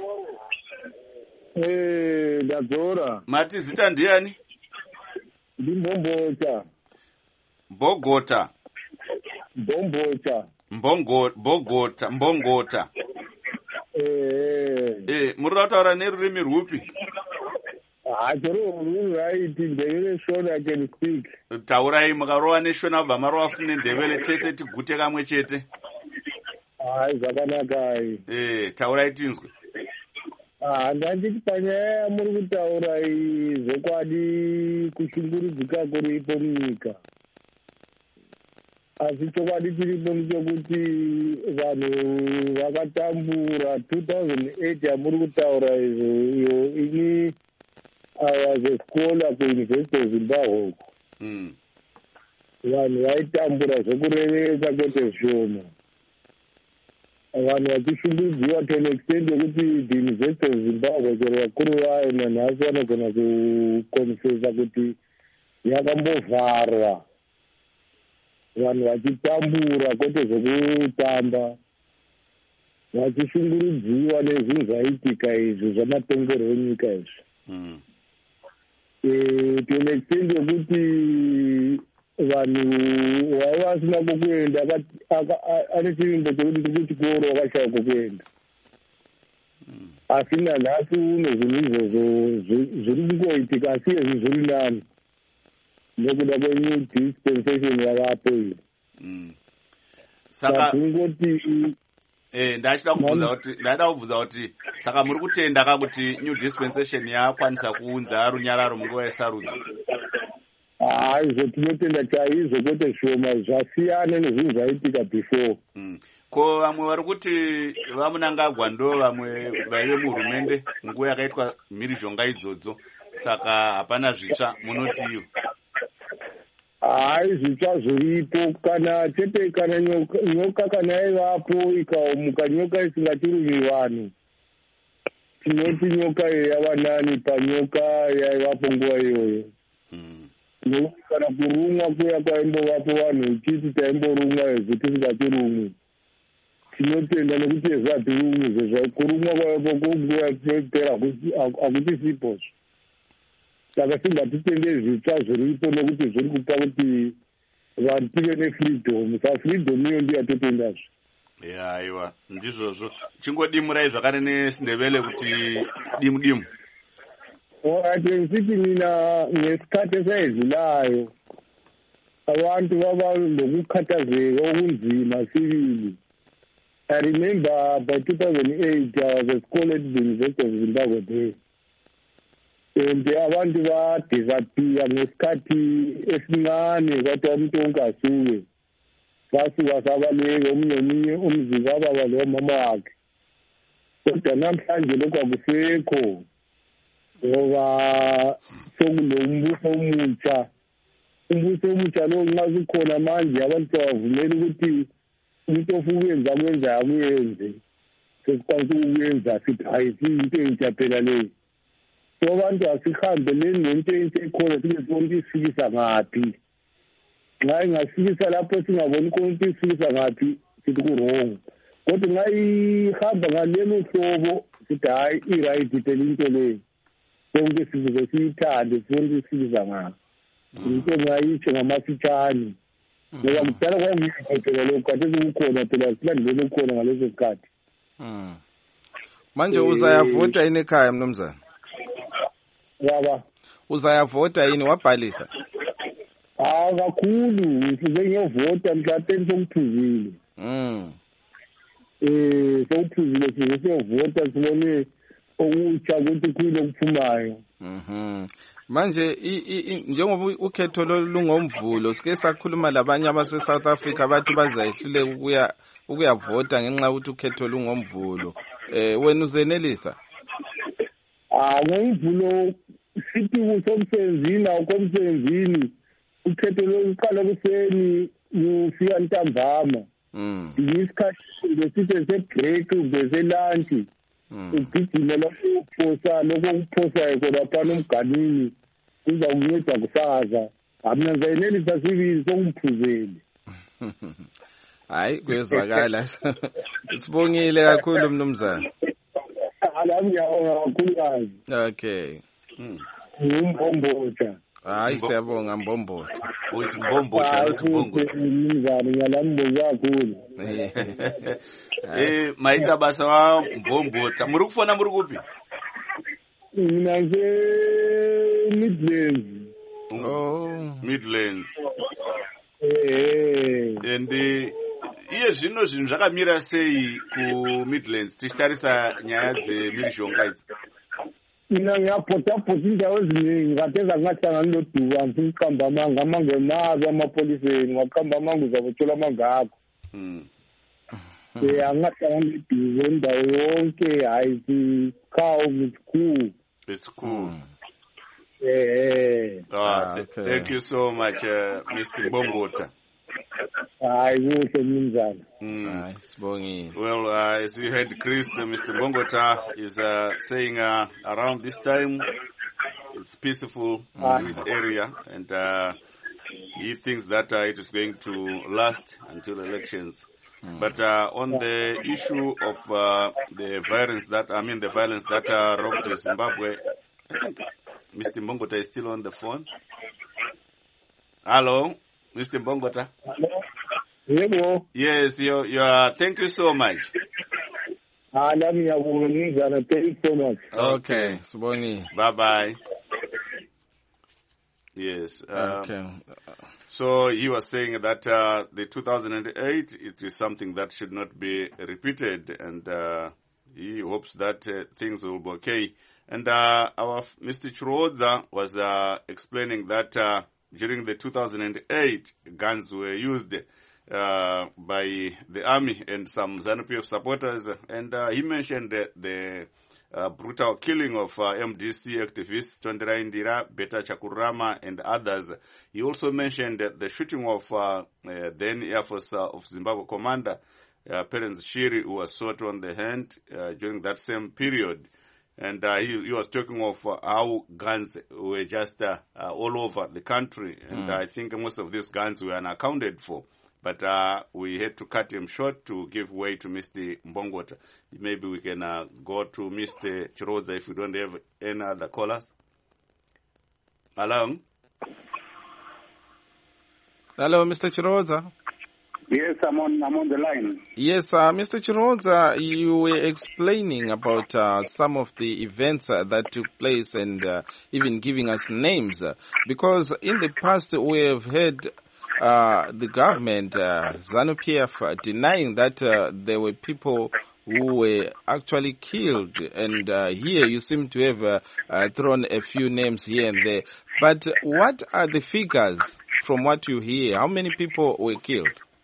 Eh, ndadzora. Mati zita ndiani? Ndimbomboja. Bogota. Mbomboja. Mbongo Bogota, Mbongota. Eh. Eh, muri kutaura nerurimi rwupi? Achoro right ndevele shona I can speak. Taurai mukarova neshona bva marova fune ndevele tese tigute kamwe chete. Hai zvakanaka ai. Eh, taurai tinzwe. Ah, ndanditi panyaya muri kutaura zvokwadi kushungurudzika kuripo munyika. Asi chokwadi chiripo ndechekuti vanhu vakatambura two thousand eight yamuri kutaura izvo ini I was a scholar kuUniversity of Zimbabwe. Mm. Vanhu vaitambura zvokurevesa kwete zvoma. Vanhu vachishungurudziwa to an extent yekuti the University of Zimbabwe chero vakuru vayo nanhasi vanogona kukonfesa kuti yakambovharwa. Vanhu vachitambura kwete zvokutamba, vachishungurudziwa nezvinhu zvaitika izvi zvamatongerwo enyika izvi. Mm. Eh, to an extent yekuti vanhu vaiva vasina kokuenda ane chivimbo chekuti ndikuchikoro vakashaya kokuenda. Asi nanhasi uno zvinhu izvozvo zviri kungoitika, asi izvi zviri nani nekuda kwenew dispensation yavapo iyi. Saka kungoti eh ndachida kubvunza kuti ndada kubvunza kuti saka muri kutenda ka kuti new dispensation yakwanisa kuunza runyararo munguva yesarudzo? Ah, izvo tinotenda chaizvo kwete shoma, zvasiyana nezvinhu zvaitika before. Mm. Ko vamwe vari kuti vamunangagwa ndo vamwe vaive muhurumende nguva yakaitwa mhirizhonga idzodzo, saka hapana zvitsva munotiyo? Hai, zvitsva zviripo, kana chete kana nyoka, nyoka kana yaivapo ikaomuka nyoka isingatirumi vanhu, tinoti nyoka yava nani panyoka yaivapo nguva iyoyo. Nokuti kana kurumwa kuya kwaimbovapo vanhu ichiti taimborumwa ezvo tisingatirumwi, tinotenda nekuti ezvo hatirumwi zvezva kurumwa kwaipo kunguva yapera hakuti sipozvo. Saka tingatitende zvitsva zviripo nokuti zviri kupa kuti vanhu tive nefreedom. Saka freedom iyo ndiyo yatotendazvo. Ya aiwa ndizvozvo. Chingodimurai zvakare nesindebele kuti dimu dimu. Alright, ngithi mina ngesikhathi esayedlulayo abantu baba lokukhathazeka okunzima sibili. I remember by two thousand eight I was a scholar at the University of Zimbabwe there. And abantu badisappear ngesikhathi esincane kwathiwa umuntu wonke asuke. Basuka sabaleke omunye omunye umzi kababa lo mama wakhe. Kodwa namhlanje lokhu akusekho. Ngoba sokunombuso omutsha. Umbuso omutsha lo nxa ukhona manje abantu bavumela ukuthi umuntu ofuna ukwenza kwenza akuyenze. Sesikwazi ukwenza sithi hayi into entsha phela leyo. So abantu asihambe lento entsha ekhona sibe sibona ukuthi isikisa ngaphi. Nxa ingasikisa lapho singaboni ukuthi isikisa ngaphi sithi ku-wrong. Kodwa nxa ihamba ngalelo hlobo sithi hayi i-right phela into leyo. Sonke sizobe siyithande sibone isikisa ngaphi. Into ngayitsho ngamafitshane. Ngoba kudala kwangekho phela lokho kade kukhona phela silandele khona ngaleso sikhathi. Mm. Manje uzayavota yini ekhaya mnumzana? Baba. Uzayavota yini wabhalisa? Ah kakhulu ngize ngiyovota mhla ten sokuphuzile. Mm. Eh sokuphuzile size siyovota sibone okutsha ukuthi kuyini okuphumayo. Mhm. Manje njengoba ukhetho lungomvulo sike sakhuluma labanye abase South Africa bathi bazayihluleka ukuya ukuyavota ngenxa ukuthi ukhetho lungomvulo. Eh wena uzenelisa? Ah ngomvulo sithi kusomsenzini awukomsenzini ukhetho lokuqala kuseni ufika ntambama. Mm. Isikhathi ngesithi sebreak bese lunch. Ugijima lapho uphosa lokho ukuphosa khona phana umganini kuzakunceda kusaza. Mina ngiyayinelisa sibili sokumphuzeli. Hayi kwezwakala. Sibongile kakhulu mnumzana. Alami ngiyabonga kakhulu. Okay. Ngumbombotha. Hayi siyabonga Mbombotha. Uyimbombocha ukuthi Mbongo. Mngani ngiyalambuza kakhulu. Eh maita basa wa Mbombotha. Muri kufona muri kupi? Mina nje Midlands. Oh, Midlands. Eh. And iye zvino zvinhu zvakamira sei ku Midlands tichitarisa nyaya dzemhirizhonga idzi? Mina ngiyapota-pota indawo eziningi ngathenza ngahlangana noduka ngisiqamba amanga amanga emazi amapoliseni ngaqamba amanga uzabothola amanga akho. Mm. Eh angahlangana noduka indawo yonke hayi sikhawu ngisikhulu. It's cool. Eh. Ah, okay. Thank you so much uh, Mister Mbombotha. Hayi kuhle mnumzana. Mm. sibongile. Well, uh, as you heard Chris, uh, Mister Mbongota is uh, saying uh, around this time it's peaceful in this area, and uh, he thinks that uh, it is going to last until elections. Mm. But uh, on the issue of uh, the violence that, I mean the violence that uh, rocked Zimbabwe, I think Mister Mbongota is still on the phone. Hello, Mister Mbongota. Hello. Yebo. Yes, you, you are, thank you so much. Ah, nami ngiyabonga, thank you so much. Okay, sibonile. Bye bye. Yes. Uh, okay. So he was saying that uh, the two thousand eight, it is something that should not be repeated, and uh, he hopes that uh, things will be okay. And uh, our Mister Chirodza was uh, explaining that uh, during the two thousand eight, guns were used uh, by the army and some ZANU-P F supporters, and uh, he mentioned the, the uh, brutal killing of uh, M D C activists Tondera Indira, Beta Chakurama, and others. He also mentioned the shooting of uh, uh, then Air Force uh, of Zimbabwe commander uh, Perence Shiri, who was shot on the hand uh, during that same period. And uh, he, he was talking of uh, how guns were just uh, uh, all over the country. And mm. I think most of these guns were unaccounted for. But uh, we had to cut him short to give way to Mister Mbongota. Maybe we can uh, go to Mister Chirodza if we don't have any other callers. Hello? Hello, Mister Chirodza. Yes, I'm on, I'm on the line. Yes, uh, Mister Chirodza, you were explaining about uh, some of the events uh, that took place and uh, even giving us names. Uh, because in the past we have heard uh, the government, uh, ZANU-P F, uh, denying that uh, there were people who were actually killed. And uh, here you seem to have uh, uh, thrown a few names here and there. But what are the figures from what you hear? How many people were killed?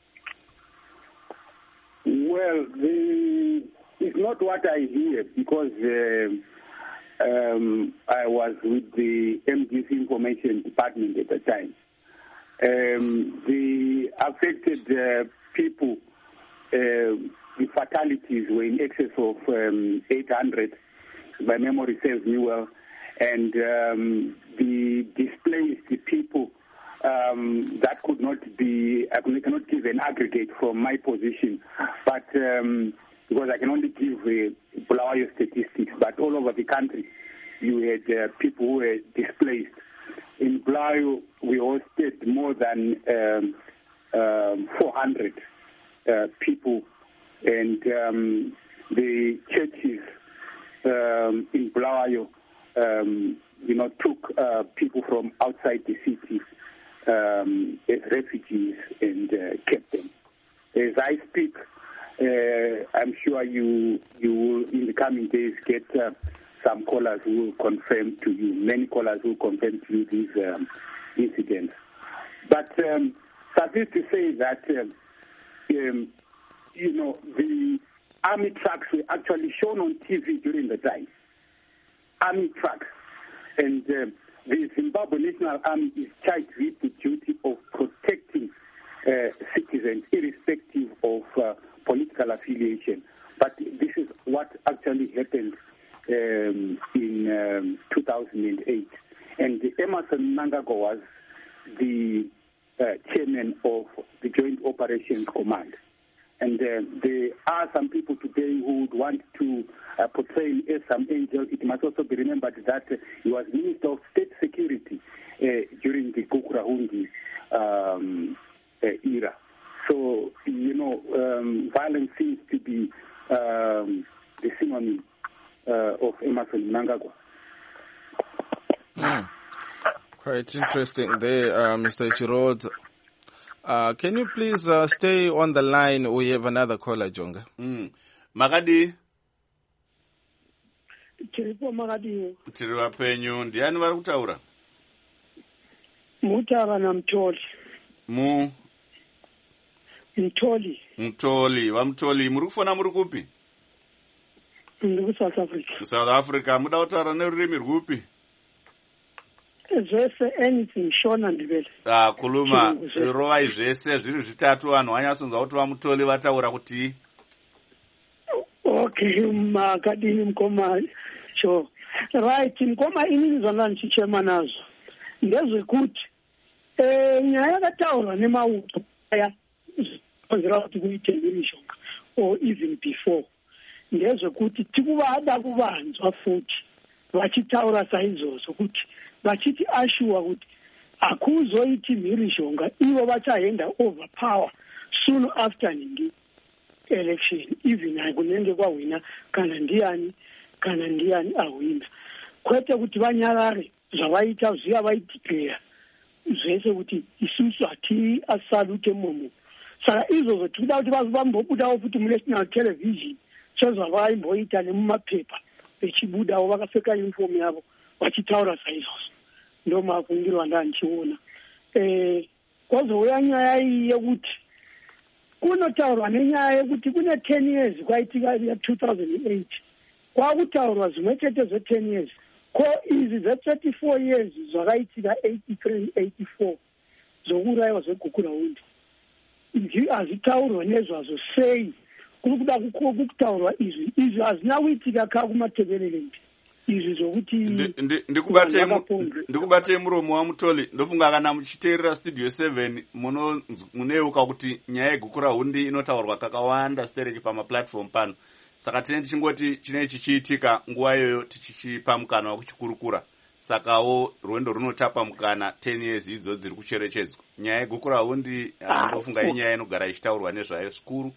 Well, the, it's not what I hear because uh, um, I was with the M D C Information Department at the time. Um, the affected uh, people, uh, the fatalities were in excess of um, eight hundred, my memory serves me well, and um, the displaced people, Um, that could not be, I cannot give an aggregate from my position, but um, because I can only give uh, Bulawayo statistics, but all over the country you had uh, people who were displaced. In Bulawayo we hosted more than um, um, four hundred uh, people, and um, the churches um, in Bulawayo um, you know, took uh, people from outside the city Um, as refugees and uh, kept them. As I speak, uh, I'm sure you you will in the coming days get uh, some callers who will confirm to you, many callers who will confirm to you these um, incidents. But um, suffice to say that uh, um, you know the army trucks were actually shown on T V during the time. Army trucks and. Uh, The Zimbabwe National Army is charged with the duty of protecting uh, citizens irrespective of uh, political affiliation. But this is what actually happened um, in um, two thousand eight. And Emmerson Mnangagwa was the uh, chairman of the Joint Operations Command. And uh, there are some people today who would want to uh, portray him as some angel. It must also be remembered that uh, he was Minister of State Security uh, during the Gukurahundi um, uh, era. So, you know, um, violence seems to be um, the synonym uh, of Emmerson Mnangagwa. Mm. Quite interesting there, uh, Mister Chirodza. Uh, can you please uh, stay on the line? We have another caller, Jonga. Mm. Magadi. Tiripo Magadi. Tiriwa penyu. Ndiani vari kutaura? Mutara na Mtoli. Mu? Mtoli. Mtoli. Wa Mtoli. Muri kufona muri kupi? Ndiri South Africa. South Africa. Muda kutaura nerurimi rwupi? Zvese anything shona ndivele. Ah, kuluma rovai zvese zviri zvitatu vanhu vanyatsonzwa kuti vaMutoli vataura kuti okay makadini mukoma cho right mukoma inini zvanga ndichichema nazvo ndezvekuti eh nyaya yakataurwa nemauto aya zvinonzera kuti kuite mishonga or even before ndezvekuti tikuvada kuvanzwa futi vachitaura saizvozvo kuti vachiti ashuwa kuti hakuzoiti mhirishonga ivo vachaenda overpower soon after ningi election even hakunenge kwahwina kana ndiani kana ndiani ahwina kwete kuti vanyarare zvavaita zviya vaitikira zvese kuti isusu hati asalute munhu saka izvozvo tikuda kuti vambobudawo futi munational television sezvavaimboita nemumapepa vechibudawo vakapfeka uniform yavo vachitaura saizvozvo ndo mafungiro anda ndichiona eh kwazouya nyaya iyi yekuti kunotaurwa nenyaya yekuti kune ten years kwaitika ya two thousand eight kwakutaurwa zvimwe chete zve ten years ko izi ze thirty-four years zvakaitika eighty-three eighty-four zvokuraiwa zvegukurahundi izvi hazvitaurwa nezvazvo sei kuri kuda kukutaurwa izvi izvi hazina kuitika kaa kumatevererenti izvi zvokuti ndikubatei muromo waMutoli. Ndofunga kana muchiteerera studio seven muneuka kuti nyaya yegukura hundi inotaurwa kakawanda stereki pamaplatform pano, saka tine tichingoti chinei chichiitika nguva iyoyo tichichipa mukana wakuchikurukura. Sakawo rwendo runotapa mukana ten years idzo dziri kucherechedzwa. Nyaya yegukura hundi ndofunga inyaya inogara ichitaurwa nezvayo zvikuru.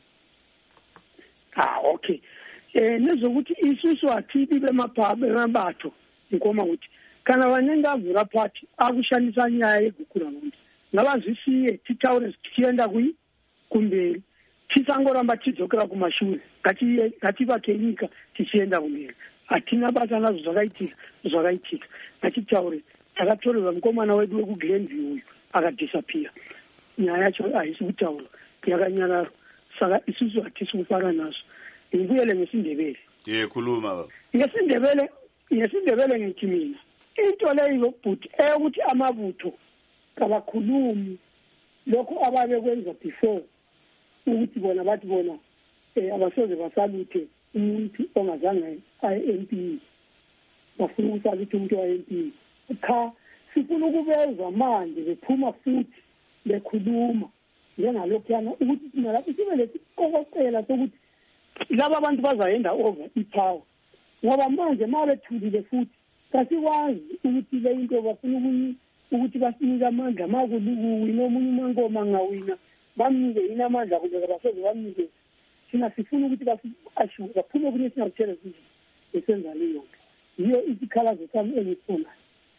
Ah, okay. Eh, nezvokuti isusu hatidi vemabato mukoma kuti kana vanenge avhura pati akushandisa nyaya yegukura hundi ngavazvisiye titaure tichienda kui kumberi, tisangoramba tidzokera kumashure. Ngativake nyika tichienda kumberi. Hatina basa nazvo zvakaitika zvakaitika. Ngatitaure takatorerwa mukomana wedu wekuglenview uyu akadisappear. Nyaya yacho haisi kutaurwa, yakanyararo. Saka isusu hatisi kufara nazvo. Ngibuyele ngesindebele. Ye khuluma baba. Ngesindebele, ngesindebele ngithi mina. Into leyo but eyokuthi amabutho kabakhulumi lokho ababekwenza before ukuthi bona bathi bona eh abasoze basaluthe umuntu ongazange ayi-M P. Bafuna ukusalutha umuntu wa-M P. Cha, sifuna ukubezwa manje bephuma futhi bekhuluma njengalokhuyana ukuthi thina lapho sibe lesikokoqela sokuthi laba abantu bazayenda over ipower. Ngoba manje mabethulile futhi kasikwazi ukuthi le into bafuna ukuthi basinike amandla makulukuwina omunye umangoma ngawina bamnike yini amandla ukuze basoze bamnike. Thina sifuna ukuthi basashuka baphume kule singakuthela sithi esenza leyo yiyo isikhalazo sami engifuna.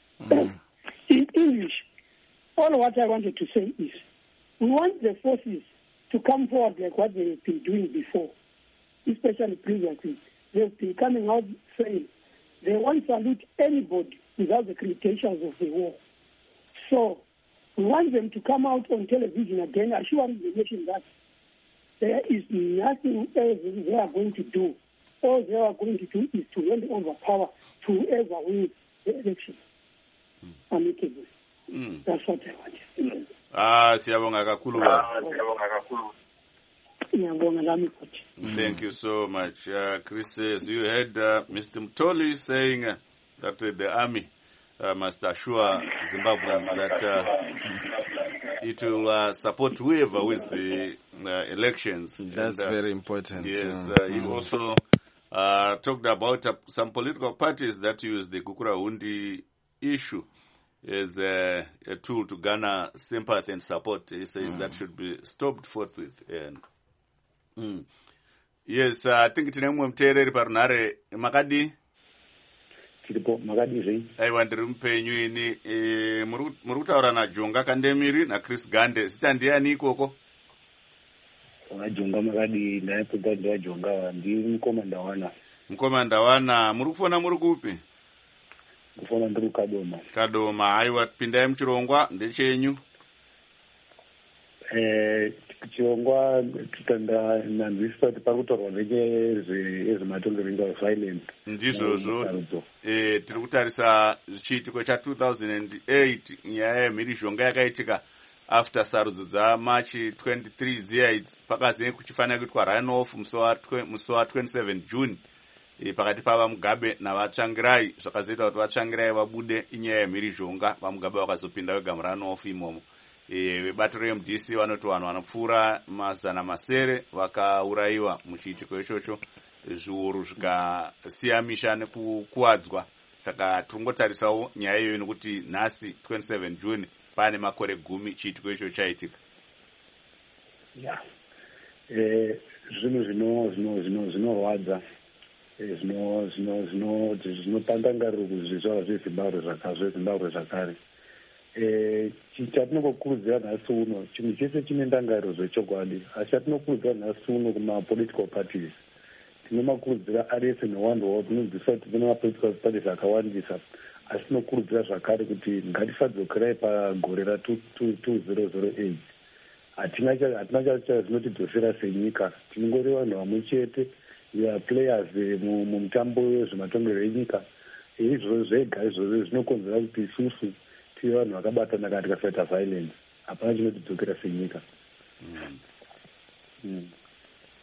In English, all what I wanted to say is we want the forces to come forward like what they have been doing before, especially previously. They've been coming out saying they won't salute anybody without the credentials of the war. So we want them to come out on television again, assuring the nation that there is nothing else they are going to do. All they are going to do is to hand over power to whoever wins the election. Mm. Amicably. Mm. That's what I want. Ah, siyabonga kakhulu baba. Thank you so much. Uh, Chris says, you heard uh, Mister Mutoli saying uh, that uh, the army uh, must assure Zimbabweans that uh, it will uh, support whoever wins the uh, elections. That's and, uh, very important. Yes, uh, uh, mm. He also uh, talked about uh, some political parties that use the Gukura Hundi issue as a, a tool to garner sympathy and support. He says mm. that should be stopped forthwith. And mm. Yes, uh, I think tine mumwe muteereri parunhare makadi tiripo makadi zvei aiwa ndiri mupenyu ini e, muri kutaura naJonga Kandemiri naChris Gande. Zita ndiani ikoko? Jonga makadi ndaipota ndaJonga ndiri mukomanda wana. Mukomanda wana muri kufona muri kupi? Kufona ndiri Kadoma. Kadoma. Aiwa pindai muchirongwa ndechenyu. Eh chirongwa titanda nanzisa kuti pakutorwa nezvematongerero eviolence ndizvozvo. Eh tiri kutarisa chiitiko cha two thousand eight nyaya yemhirizhonga yakaitika after sarudzo dzaMarch twenty-three ziya idzi pakazi kuchifanira kuitwa runoff musi wa twenty-seven June e, pakati pava Mugabe navatsvangirai zvakazoita kuti vatsvangirai vabude inyaya yemhirizhonga. vaMugabe vakazopinda vega murunoff imomo. Vebato reM D C vanoti vanhu vanopfuura mazana masere vakaurayiwa muchiitiko ichocho, zviuru zvikasiya misha nekukuwadzwa. Saka tiringotarisawo nyaya iyoyo nokuti nhasi twenty-seven June pane makore gumi chiitiko ichocho chaitika. Yeah. Eh zvinhu zvino zvino zvino zvinorwadza zvino zvino zvino zvinotangangarira kuzvizva zveZimbabwe zvakazve Zimbabwe zvakare. Eh chatinokurudzira nhasi uno chinhu chese chine ndangariro zvechokwadi, asi chatinokurudzira nhasi uno kuma-political parties tinomakurudzira arese nowandwa tinonzwisa kuti tine ma-political parties akawandisa, asi tinokurudzira zvakare kuti ngatisadzokerai pagore ra two thousand eight. hatina hatina zvinotidzosera senyika, tinongori vanhu vamwe chete, we are players mumutambo wezvematongerero enyika. Izvozvo zvega izvozvo zvinokonzera kuti isusu tive vanhu vakabatana kana tikasaita violence, hapana chinotidzokera senyika. Mm. Mm.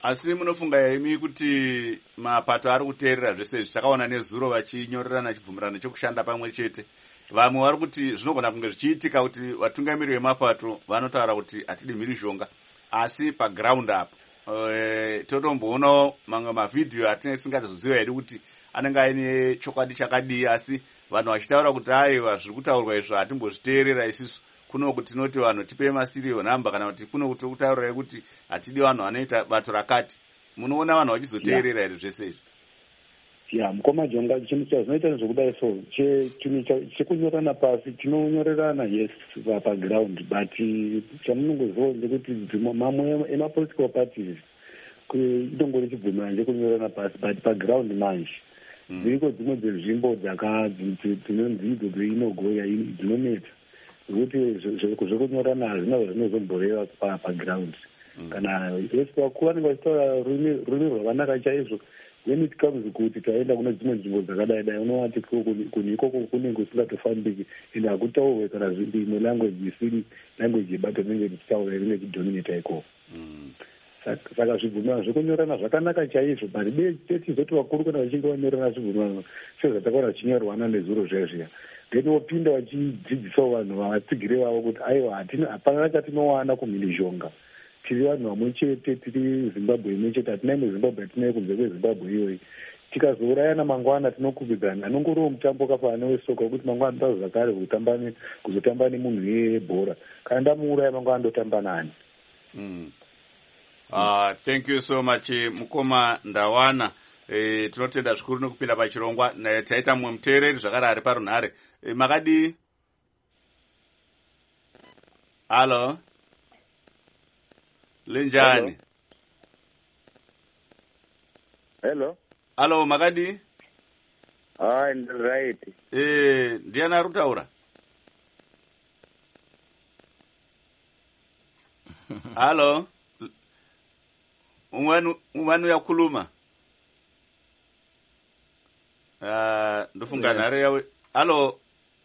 asi munofunga imi kuti mapato ari kuteerera zvese zvakaona nezuro vachinyorerana chibvumirano chokushanda pamwe chete, vamwe vari kuti zvinogona kunge zvichiitika kuti vatungamiri vemapato vanotaura kuti hatidi mhirizhonga, asi paground apa e, totomboonawo mamwe mavhidhiyo atinenge tisingatoziva here kuti anenge aine chokwadi chakadii, asi vanhu vachitaura kuti aiwa zviri kutaurwa izvo hatimbozviteerera isusu, kuno kuti tinoti vanhu tipe masiriyo nhamba, kana kuti kuno kuti kutaurirai kuti hatidi vanhu vanoita bato rakati. Munoona vanhu vachizoteerera here zvese izvi? ya mukoma jonga chinhu chazvinoita nezvokudai so chinhu chekunyorana pasi tinonyorerana yes paground, but chamunongoziva ndekuti mamwe emapolitical parties inongori chibvumirano chekunyorana pasi, but paground manje dziriko dzimwe dzenzvimbo dzinonzi idzo dzeinogoya dzinonetsa zvokuti zvekunyorana hazvina zvinozomboreva paground. Kana yes vakuru vanenge vachitaura rurimi rwakanaka chaizvo, when it comes kuti taenda kune dzimwe nzvimbo dzakadai dai unoati kune ikoko kunenge kusingatofambiki ende hakutaurwe kana imwe language isiri language yebato rinenge richitaura rinenge chidominata ikoko. Saka zvibvumirano zvekunyorana zvakanaka chaizvo, but tetizoti vakuru kana vachinge vanyorana zvibvumirano sezvatakaona zvichinyorwana nezuro zvezviya, then wopinda vachidzidzisawo vanhu vavatsigiri vavo kuti aiwa hapana chatinowana kumhirizhonga, tiri vanhu vamwe chete, tiri Zimbabwe imwe chete, hatina imwe Zimbabwe yatinai kunze kweZimbabwe iyoyi. Tikazourayana mangwana tinokubidzana, anongoriwo mutambo kafanana wesoka wekuti mangwana tazo zvakare kuzotamba nemunhu yebhora, kana ndamuuraya mangwana ndotamba nani. Mm. Uh, thank you so much Mukoma Ndawana. Eh, tinotenda zvikuru nekupinda pachirongwa. Taita mumwe muteereri zvakare ari parunhare. Eh, makadi? Halo? Linjani? Hello? Halo, makadi? Ah, right. Eh, ndiani ari kutaura? Halo? Umwanu umwanu yakhuluma. Ah, ndofunga nhare yawe. Halo.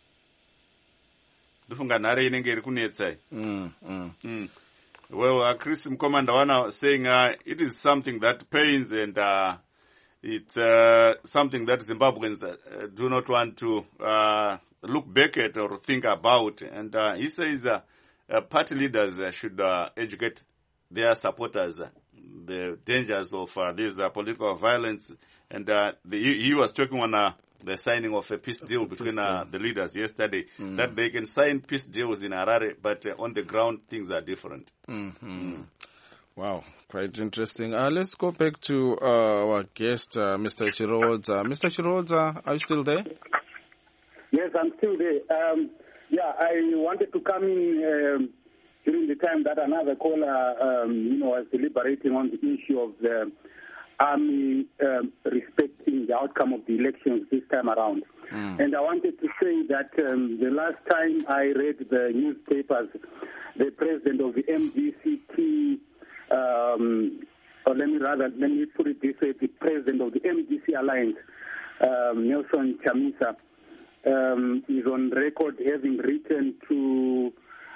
Ndofunga nhare inenge iri kunetsa. Mm. Mm. Mm. Well, uh, Chris Mukoma Ndawana was saying uh, it is something that pains, and uh, it's uh, something that Zimbabweans uh, do not want to uh, look back at or think about. And uh, he says uh, uh, party leaders uh, should uh, educate their supporters uh, the dangers of uh, this uh, political violence. And uh, the, he, he was talking on uh, the signing of a peace deal between uh, the leaders yesterday, mm. that they can sign peace deals in Harare, but uh, on the ground things are different. Mm-hmm. Mm. Wow, quite interesting. Uh, let's go back to uh, our guest, uh, Mister Chirodza. Mister Chirodza, are you still there? Yes, I'm still there. Um, yeah, I wanted to come in um, during the time that another caller, um, you know, was deliberating on the issue of the army um, respecting the outcome of the elections this time around. Mm. And I wanted to say that um, the last time I read the newspapers, the president of the M D C T, um, or let me rather, let me put it this way, the president of the M D C Alliance, um, Nelson Chamisa, um, is on record having written to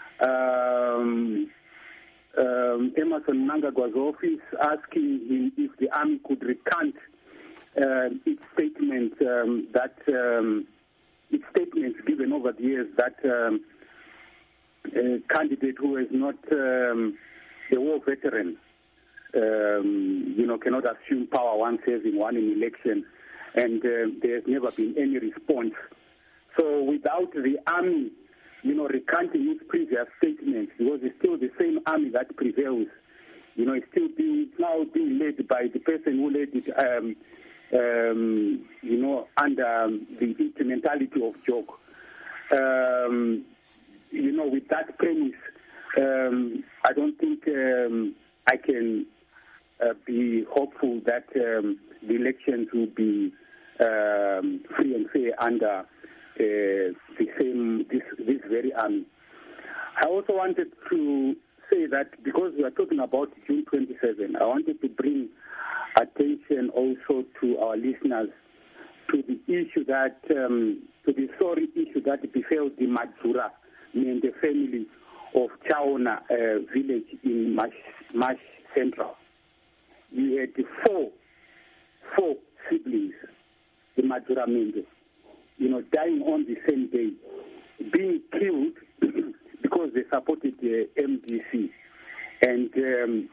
um, um, Emerson Mnangagwa's office asking him if the army could recant uh, its statement um, that um, its statements given over the years that um, a candidate who is not um, a war veteran, um, you know, cannot assume power once having won an election, and uh, there has never been any response. So without the army, you know, recanting its previous statements, because it's still the same army that prevails, you know, it's still being, it's now being led by the person who led it, um, um, you know, under um, the instrumentality of Jog. Um, you know, with that premise, um, I don't think um, I can uh, be hopeful that um, the elections will be um, free and fair under Uh, the same, this, this very army. I also wanted to say that because we are talking about June twenty-seventh, I wanted to bring attention also to our listeners to the issue that, um, to the sorry issue that befell the Majura, and the family of Chaona uh, village in Mash, Mash Central. you had four, four siblings, the Maduramende, you know, dying on the same day, being killed because they supported the M D C. And um,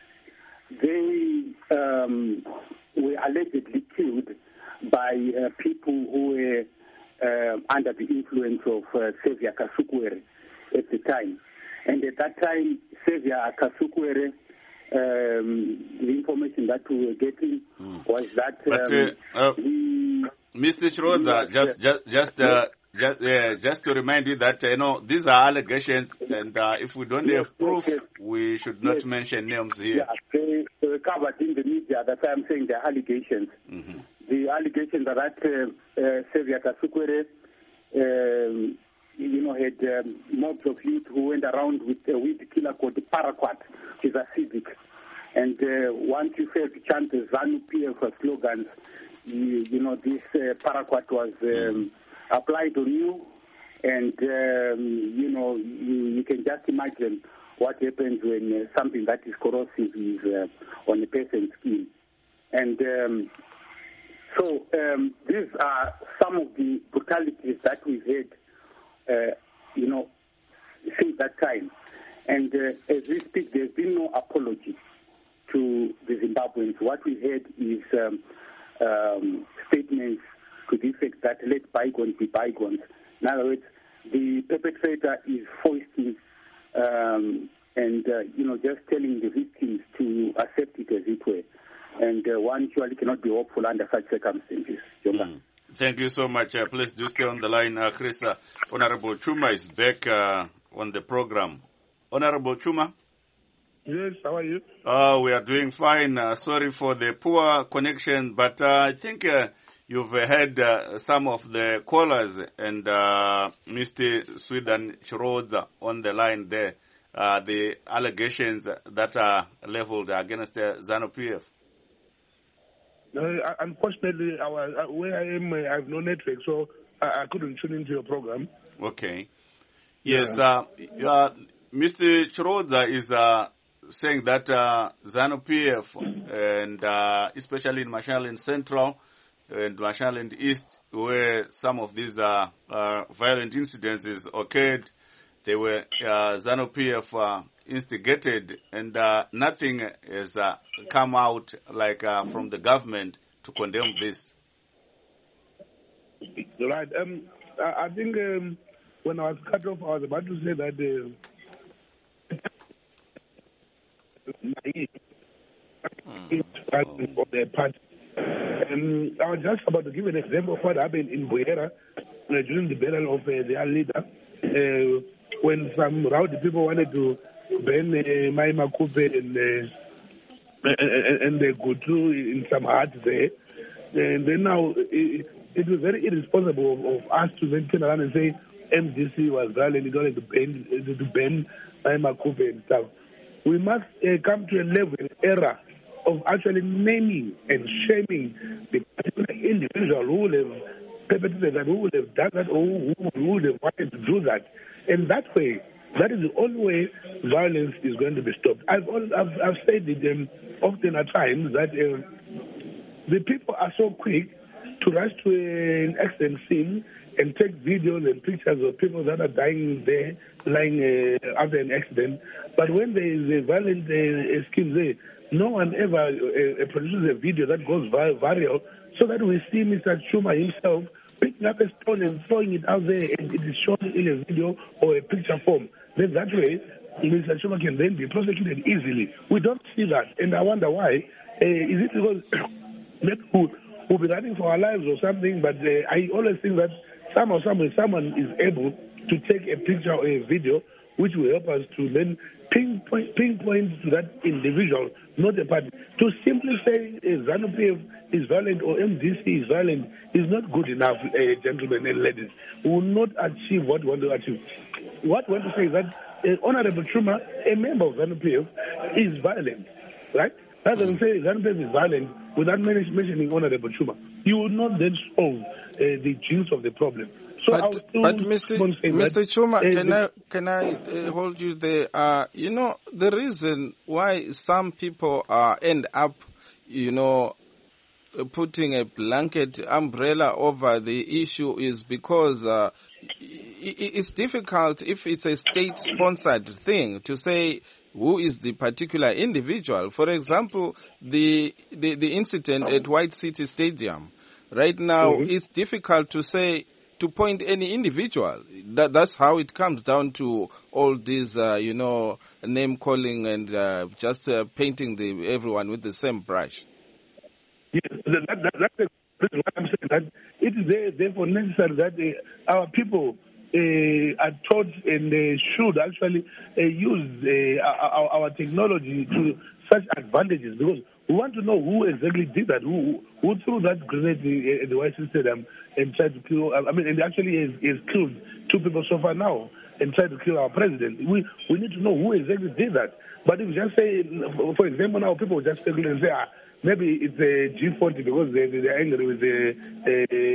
they um, were allegedly killed by uh, people who were uh, under the influence of uh, Xavier Kasukuwere at the time. And at that time, Xavier Kasukuwere, um, the information that we were getting mm. was that... Um, but, uh, uh, we, Mister Chirodza, just, just, just, uh, just, uh, just to remind you that, uh, you know, these are allegations, and uh, if we don't yes, have proof, yes, we should not yes. mention names here. Yeah, they, they were covered in the media. That's why I'm saying they're allegations. Mm-hmm. The allegations are that uh, uh, Xavier Kasukuwere, um, you know, had um, mobs of youth who went around with a weed killer called the Paraquat, which is a civic. And uh, once you fail to chant the ZANU P F slogans, you, you know, this uh, Paraquat was um, applied on you. And, um, you know, you, you can just imagine what happens when uh, something that is corrosive is uh, on a person's skin. And um, so um, these are some of the brutalities that we've had, uh, you know, since that time. And uh, as we speak, there's been no apology to the Zimbabweans. What we heard is um, um, statements to the effect that let bygones be bygones. In other words, the perpetrator is foisting um, and, uh, you know, just telling the victims to accept it as it were. And uh, one surely cannot be hopeful under such circumstances. Mm. Thank you so much. Uh, please do stay on the line, uh, Chris. Uh, Honorable Chuma is back uh, on the program. Honorable Chuma? Yes, how are you? Uh, we are doing fine. Uh, sorry for the poor connection, but uh, I think uh, you've uh, heard uh, some of the callers and uh, Mister Sweden Chirodza on the line there, uh, the allegations that are leveled against the ZANU P F. Uh, unfortunately, our, uh, where I am, uh, I have no network, so I, I couldn't tune into your program. Okay. Yes, yeah. uh, uh, Mister Chirodza is uh, saying that uh, ZANU P F, and uh, especially in Mashonaland Central and Mashonaland East, where some of these uh, uh, violent incidences occurred, they were uh, ZANU P F uh, instigated, and uh, nothing has uh, come out like uh, from the government to condemn this. Right. Um, I, I think um, when I was cut off, I was about to say that uh, mm. of their party. Um, I was just about to give an example of what happened in Buyera uh, during the burial of uh, their leader, uh, when some rowdy people wanted to ban uh, Mai Makupe and, uh, and, and they go through in some hearts there. And then now it, it was very irresponsible of, of us to then turn around and say M D C was violent in order to ban, to ban Mai Makupe and stuff. We must uh, come to a level, an era of actually naming and shaming the particular individual who would have perpetrated that, who would have done that, or who, who would have wanted to do that. And that way, that is the only way violence is going to be stopped. I've I've, I've said it um, often at times that uh, the people are so quick to rush to an accident scene and take videos and pictures of people that are dying there, lying uh, after an accident. But when there is a violent uh, scheme there, no one ever uh, produces a video that goes viral so that we see Mister Chuma himself picking up a stone and throwing it out there, and it is shown in a video or a picture form. Then that way, Mister Chuma can then be prosecuted easily. We don't see that, and I wonder why. Uh, is it because we'll, we'll be running for our lives or something? But uh, I always think that somehow, someone, someone is able to take a picture or a video which will help us to then pinpoint, pinpoint to that individual, not a party. To simply say uh, ZANU P F is violent or M D C is violent is not good enough, uh, gentlemen and ladies. We will not achieve what we want to achieve. What we want to say is that uh, Honorable Chuma, a member of ZANU P F, is violent, right? That doesn't say ZANU P F is violent without mentioning Honorable Chuma. you will not then solve uh, the genes of the problem. So but, but Mister Mister Chuma, uh, can I can I uh, hold you there? Uh, you know, the reason why some people uh, end up, you know, putting a blanket umbrella over the issue is because uh, it's difficult if it's a state-sponsored thing to say who is the particular individual. For example, the the, the incident at White City Stadium. Right now, mm-hmm. it's difficult to say, to point any individual. That, that's how it comes down to all this, uh, you know, name-calling and uh, just uh, painting the everyone with the same brush. Yes, that, that, that's the reason why I'm saying that it is therefore necessary that uh, our people uh, are taught and uh, should actually uh, use uh, our, our technology to such advantages, because we want to know who exactly did that, who who threw that grenade at the White City Stadium and tried to kill, I mean, and actually has, has killed two people so far now and tried to kill our president. We we need to know who exactly did that. But if you just say, for example, now people just speculate and say, ah, maybe it's a G forty because they, they're angry with the, uh,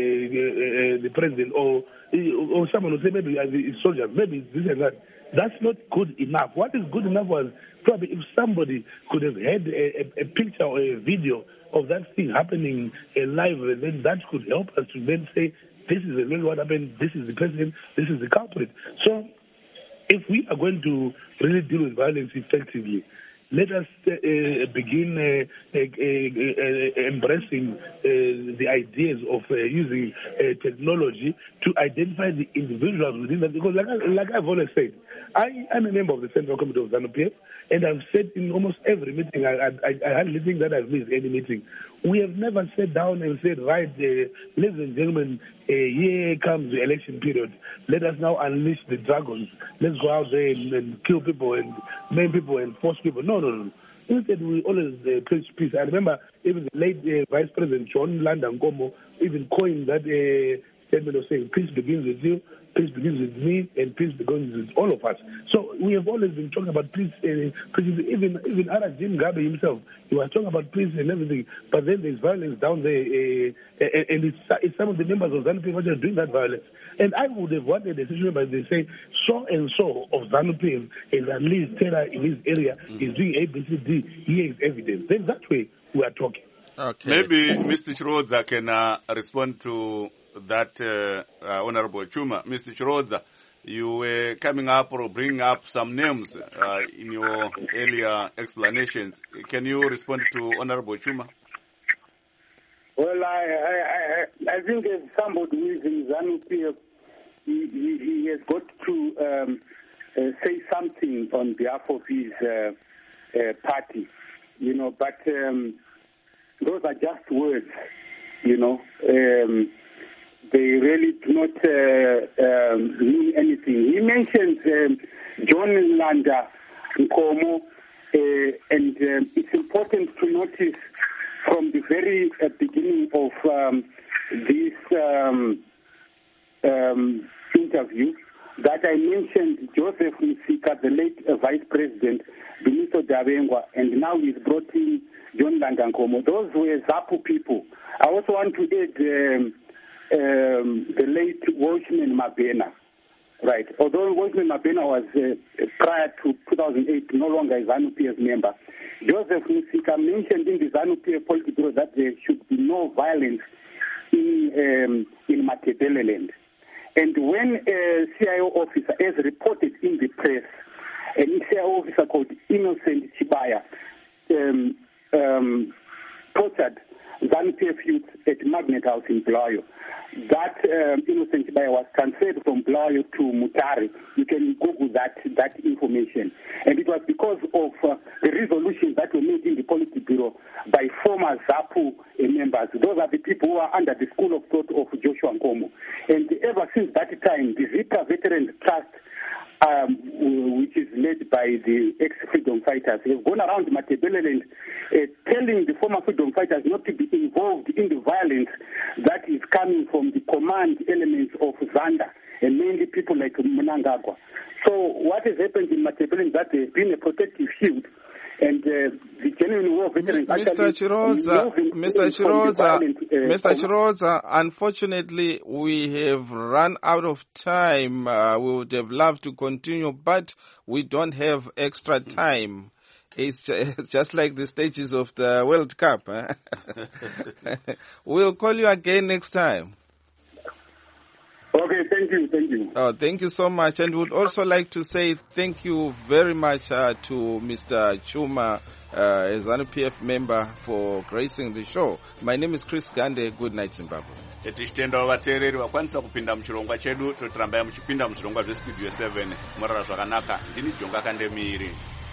uh, the president, or or someone will say maybe it's soldiers, maybe it's this and that. That's not good enough. What is good enough was probably if somebody could have had a, a, a picture or a video of that thing happening uh, live, and then that could help us to then say, this is really what happened, this is the president, this is the culprit. So if we are going to really deal with violence effectively, let us uh, begin uh, uh, uh, uh, embracing uh, the ideas of uh, using uh, technology to identify the individuals within that. Because like, I, like I've always said, I am a member of the Central Committee of ZANU-P F, and I've said in almost every meeting, I, I, I hardly think that I've missed any meeting. We have never sat down and said, right, uh, ladies and gentlemen, uh, here comes the election period. Let us now unleash the dragons. Let's go out there and, and kill people and maim people and force people. No, no, no. Instead, we always uh, preach peace. I remember even the late uh, Vice President John Landa Nkomo even coined that uh, statement of saying, peace begins with you, peace begins with me, and peace begins with all of us. So we have always been talking about peace. Uh, even even Ara Jim Gabe himself, he was talking about peace and everything. But then there's violence down there, uh, and it's, it's some of the members of ZANU-P F who are doing that violence. And I would have wanted a decision by they say, so and so of ZANU-P F is at least terror in this area, mm-hmm. is doing A, B, C, D. Here is evidence. Then that way we are talking. Okay. Maybe Mister Chirodza can uh, respond to that, uh, uh, Honorable Chuma. Mister Chirodza, you were coming up or bringing up some names uh, in your earlier explanations. Can you respond to Honorable Chuma? Well, I I, I, I think as somebody who is in ZANU-P F, he, he, he has got to um, uh, say something on behalf of his uh, uh, party, you know, but um, those are just words, you know. Um, they really do not uh, um, mean anything. He mentions um, John Landa Nkomo, uh, and um, it's important to notice from the very uh, beginning of um, this um, um, interview that I mentioned Joseph Msika, the late uh, Vice President, Benito Dabengwa, and now he's brought in John Landa Nkomo. Those were ZAPU people. I also want to add um, um, the late Watchman Mabena. Right. Although Watchman Mabena was uh, prior to two thousand eight no longer a ZANU-P F member, Joseph Msika mentioned in the ZANU-P F Politburo that there should be no violence in um, in Matabeleland. And when a C I O officer, as reported in the press, a C I O officer called Innocent Chibaya um, um, tortured ZANU-P F youth at Magnet House in Bulawayo, that um, Innocent Chibaya was transferred from Bulawayo to Mutare. You can Google that that information. And it was because of uh, the resolutions that were made in the Politburo by former ZAPU members. Those are the people who are under the school of thought of Joshua Nkomo. And ever since that time, the Zika Veterans Trust, Um, which is led by the ex-freedom fighters, have gone around Matabeleland uh, telling the former freedom fighters not to be involved in the violence that is coming from the command elements of Zanda, and mainly people like Mnangagwa. So what has happened in Matabeleland is that there has been a protective shield And uh, the genuine war veterans Mister Chirodza, Mister Chirodza, Mister Chirodza, unfortunately, we have run out of time. Uh, we would have loved to continue, but we don't have extra time. It's just like the stages of the World Cup. Huh? We'll call you again next time. Okay, thank you, thank you. Oh, thank you so much. And would also like to say thank you very much uh, to Mister Chuma, uh, a ZANU P F member, for gracing the show. My name is Chris Gande. Good night, Zimbabwe. Tichitenda vateereri vakwanisa kupinda muchirongwa chedu, totiramba muchipinda muchirongwa zvestudio seven. Morara zvakanaka. Ndini Jonga Kandemiri.